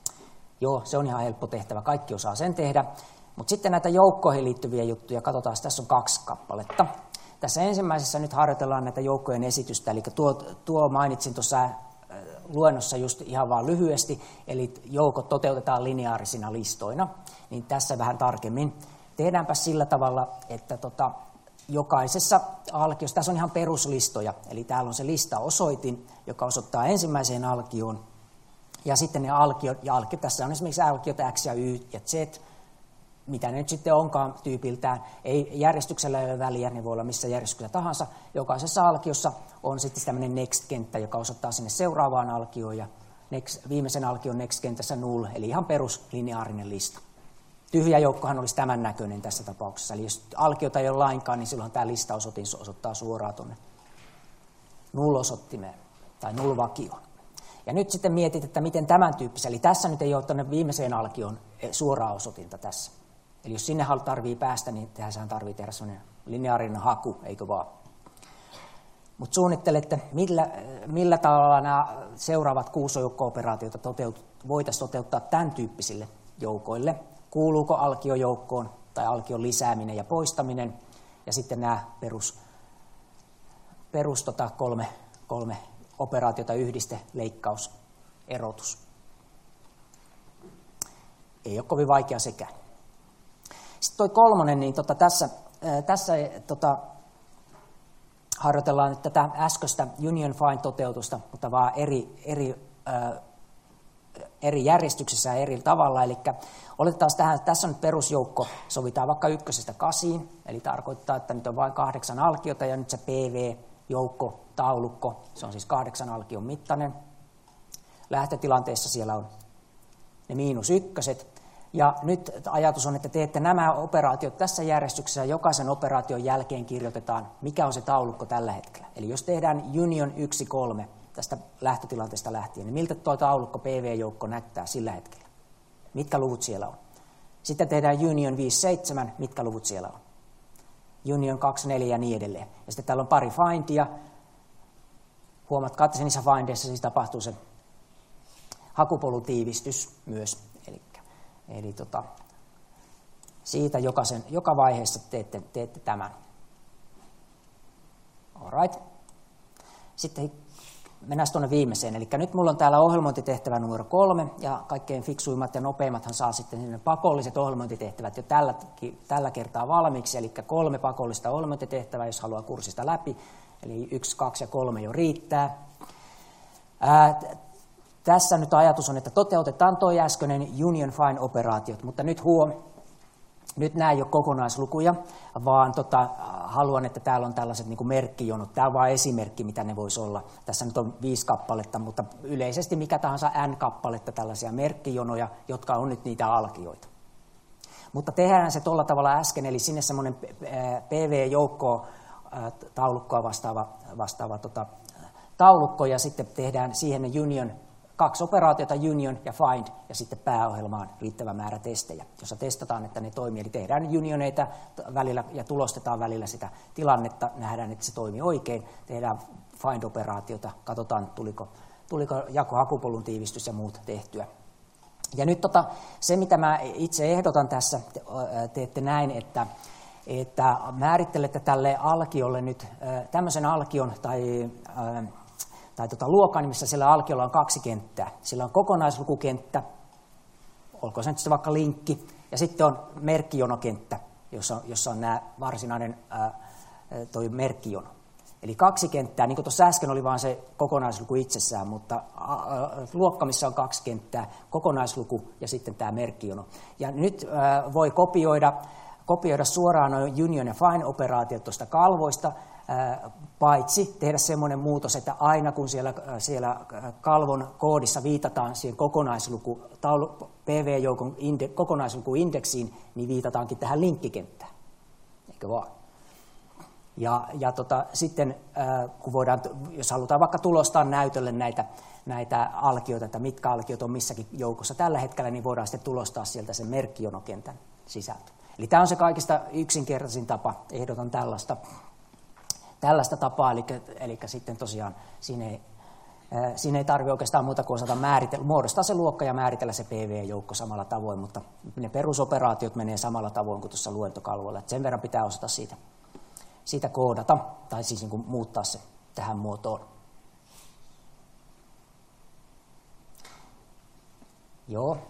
Joo, se on ihan helppo tehtävä, kaikki osaa sen tehdä. Mutta sitten näitä joukkoihin liittyviä juttuja, katsotaan, tässä on 2 kappaletta. Tässä ensimmäisessä nyt harjoitellaan näitä joukkojen esitystä, eli tuo mainitsin tuossa luennossa just ihan vaan lyhyesti, eli joukot toteutetaan lineaarisina listoina, niin tässä vähän tarkemmin. Tehdäänpä sillä tavalla, että jokaisessa alkiossa, tässä on ihan peruslistoja, eli täällä on se listaosoitin, joka osoittaa ensimmäiseen alkioon, ja sitten ne alkiot, tässä on esimerkiksi alkiot X ja Y ja Z, mitä ne nyt sitten onkaan tyypiltään, ei järjestyksellä ole väliä, ne voi olla missä järjestyksessä tahansa. Jokaisessa alkiossa on sitten tämmöinen next-kenttä, joka osoittaa sinne seuraavaan alkioon, ja viimeisen alkion next-kentässä null, eli ihan peruslineaarinen lista. Tyhjä joukkohan olisi tämän näköinen tässä tapauksessa, eli jos alkiota ei ole lainkaan, niin silloin tämä listaosoitin osoittaa suoraan tuonne null-osoittimeen tai null-vakioon. Ja nyt sitten mietit, että miten tämän tyyppisen, eli tässä nyt ei ole tuonne viimeiseen alkioon suoraa osoitinta tässä. Eli jos sinne tarvii päästä, niin sehän tarvii tehdä sellainen lineaarinen haku, eikö vaan? Mutta suunnittelette, millä tavalla nämä seuraavat 6 joukko-operaatiota voitaisiin toteuttaa tämän tyyppisille joukoille. Kuuluuko alkiojoukkoon tai alkion lisääminen ja poistaminen, ja sitten nämä perus 3 operaatiota, yhdiste, leikkaus, erotus. Ei ole kovin vaikea sekään. Sitten tuo 3, niin tässä harjoitellaan nyt tätä äskeistä union find toteutusta, mutta vaan eri järjestyksessä ja eri tavalla. Eli oletetaan tähän, tässä on nyt perusjoukko, sovitaan vaikka 1–8, eli tarkoittaa, että nyt on vain 8 alkiota ja nyt se PV-joukko, taulukko, se on siis 8 alkion mittainen. Lähtötilanteessa siellä on ne -1. Ja nyt ajatus on, että teette nämä operaatiot tässä järjestyksessä, jokaisen operaation jälkeen kirjoitetaan, mikä on se taulukko tällä hetkellä. Eli jos tehdään union 1–3 tästä lähtötilanteesta lähtien, niin miltä tuo taulukko PV-joukko näyttää sillä hetkellä? Mitkä luvut siellä on? Sitten tehdään union 5–7, mitkä luvut siellä on? Union 2–4 ja niin edelleen. Ja sitten täällä on pari findia. Huomatkaa, että niissä findeissa siis tapahtuu se hakupolun tiivistys myös. Eli siitä joka vaiheessa teette tämän. Alright. Sitten mennään tuonne viimeiseen. Eli nyt mulla on täällä ohjelmointitehtävä numero 3, ja kaikkein fiksuimmat ja nopeimmathan saa sitten ne pakolliset ohjelmointitehtävät jo tällä kertaa valmiiksi. Eli 3 pakollista ohjelmointitehtävää, jos haluaa kurssista läpi. Eli 1, 2 ja 3 jo riittää. Tässä nyt ajatus on, että toteutetaan tuo äskeinen union find operaatiot, mutta nyt nämä ei ole kokonaislukuja, vaan haluan, että täällä on tällaiset niin kuin merkkijonot. Tämä on vain esimerkki, mitä ne voisi olla. Tässä nyt on 5 kappaletta, mutta yleisesti mikä tahansa n-kappaletta tällaisia merkkijonoja, jotka on nyt niitä alkioita. Mutta tehdään se tuolla tavalla äsken, eli sinne semmoinen PV-joukkoa taulukkoa vastaava taulukko, ja sitten tehdään siihen ne union 2 operaatiota, union ja find, ja sitten pääohjelmaan riittävä määrä testejä, jossa testataan, että ne toimii. Eli tehdään unioneita välillä ja tulostetaan välillä sitä tilannetta, nähdään, että se toimii oikein, tehdään find-operaatiota, katsotaan, tuliko hakupolun tiivistys ja muut tehtyä. Ja nyt se, mitä mä itse ehdotan tässä, teette näin, että määrittelette tälle alkiolle nyt tämmöisen alkion tai luokan, missä sillä alkiolla on 2 kenttää. Sillä on kokonaislukukenttä, olkoon se nyt vaikka linkki, ja sitten on merkkijonokenttä, jossa on nämä varsinainen toi merkkijono. Eli 2 kenttää, niin kuin tuossa äsken oli vain se kokonaisluku itsessään, mutta luokka, missä on 2 kenttää, kokonaisluku ja sitten tämä merkkijono. Ja nyt voi kopioida suoraan union ja find operaatiot tuosta kalvoista, paitsi tehdä semmoinen muutos, että aina kun siellä kalvon koodissa viitataan siihen PV-joukon kokonaislukuindeksiin, niin viitataankin tähän linkkikenttään. Eikö vaan? Ja sitten kun voidaan, jos halutaan vaikka tulostaa näytölle näitä alkioita, että mitkä alkiot on missäkin joukossa tällä hetkellä, niin voidaan sitten tulostaa sieltä sen merkkijonokentän sisältö. Eli tämä on se kaikista yksinkertaisin tapa, ehdotan tällaista tapaa, eli sitten tosiaan siinä Siinä ei tarvitse oikeastaan muuta kuin osata muodostaa se luokka ja määritellä se PV-joukko samalla tavoin, mutta ne perusoperaatiot menee samalla tavoin kuin tuossa luentokalvolla. Sen verran pitää osata siitä koodata, tai siis niin kuin muuttaa se tähän muotoon. Joo,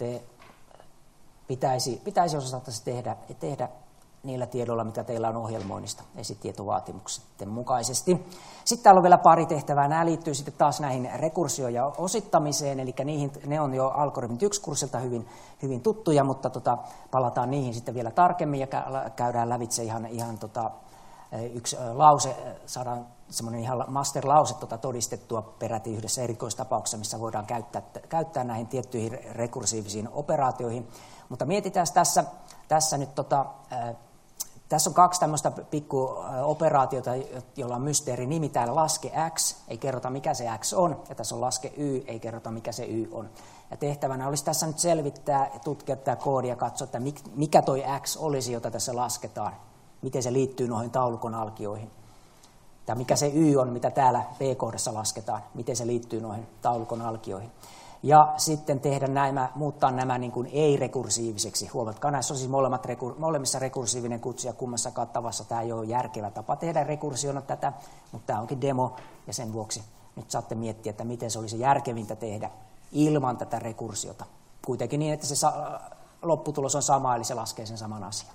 pitäisi osata se tehdä niillä tiedoilla, mitä teillä on ohjelmoinnista esitietovaatimusten mukaisesti. Sitten täällä on vielä pari tehtävää. Nämä liittyy sitten taas näihin rekursioon ja osittamiseen, eli ne on jo Algoritmit 1-kurssilta hyvin tuttuja, mutta palataan niihin sitten vielä tarkemmin ja käydään lävitse ihan yksi lause, saadaan semmoinen ihan master-lause todistettua peräti yhdessä erikoistapauksessa, missä voidaan käyttää näihin tiettyihin rekursiivisiin operaatioihin. Mutta mietitään tässä nyt, tässä on kaksi tämmöistä pikkuoperaatiota, joilla on mysteeri nimi. Täällä laske x, ei kerrota mikä se x on, ja tässä on laske y, ei kerrota mikä se y on. Ja tehtävänä olisi tässä nyt selvittää ja tutkia tämä koodi ja katsoa, että mikä toi x olisi, jota tässä lasketaan. Miten se liittyy noihin taulukon alkioihin. Tai mikä se y on, mitä täällä B-kohdassa lasketaan, miten se liittyy noihin taulukon alkioihin. Ja sitten muuttaa nämä niin kuin ei-rekursiiviseksi. Huomatkaa, näissä on siis molemmissa rekursiivinen kutsu ja kummassakaan tavassa tämä ei ole järkevä tapa tehdä rekursiona tätä, mutta tämä onkin demo ja sen vuoksi nyt saatte miettiä, että miten se olisi järkevintä tehdä ilman tätä rekursiota. Kuitenkin niin, että se lopputulos on sama, eli se laskee sen saman asian.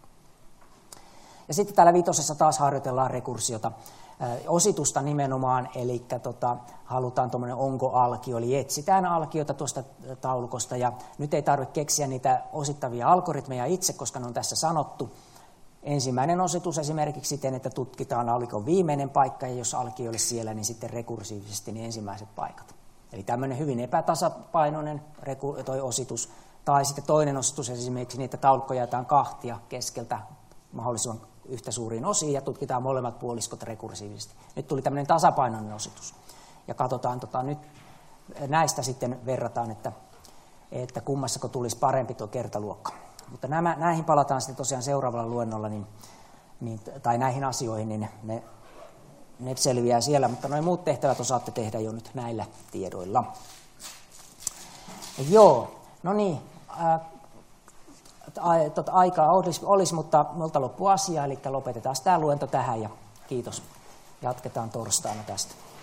Ja sitten täällä 5. taas harjoitellaan rekursiota, ositusta nimenomaan, eli halutaan tuommoinen onko-alkio, eli etsitään alkiota tuosta taulukosta, ja nyt ei tarvitse keksiä niitä osittavia algoritmeja itse, koska ne on tässä sanottu. Ensimmäinen ositus esimerkiksi siten, että tutkitaan alkon viimeinen paikka, ja jos alkio olisi siellä, niin sitten rekursiivisesti ne ensimmäiset paikat. Eli tämmöinen hyvin epätasapainoinen ositus, tai sitten toinen ositus esimerkiksi niitä taulukkoja jaetaan kahtia keskeltä mahdollisimman yhtä suuriin osiin ja tutkitaan molemmat puoliskot rekursiivisesti. Nyt tuli tämmöinen tasapainoinen ositus. Ja katsotaan nyt näistä sitten verrataan, että kummassako tulisi parempi tuo kertaluokka. Mutta näihin palataan sitten tosiaan seuraavalla luennolla, tai näihin asioihin, niin ne selviää siellä, mutta nuo muut tehtävät osaatte tehdä jo nyt näillä tiedoilla. Joo, no niin. Aikaa olisi, mutta minulta loppui asia, eli lopetetaan tämä luento tähän ja kiitos. Jatketaan torstaina tästä.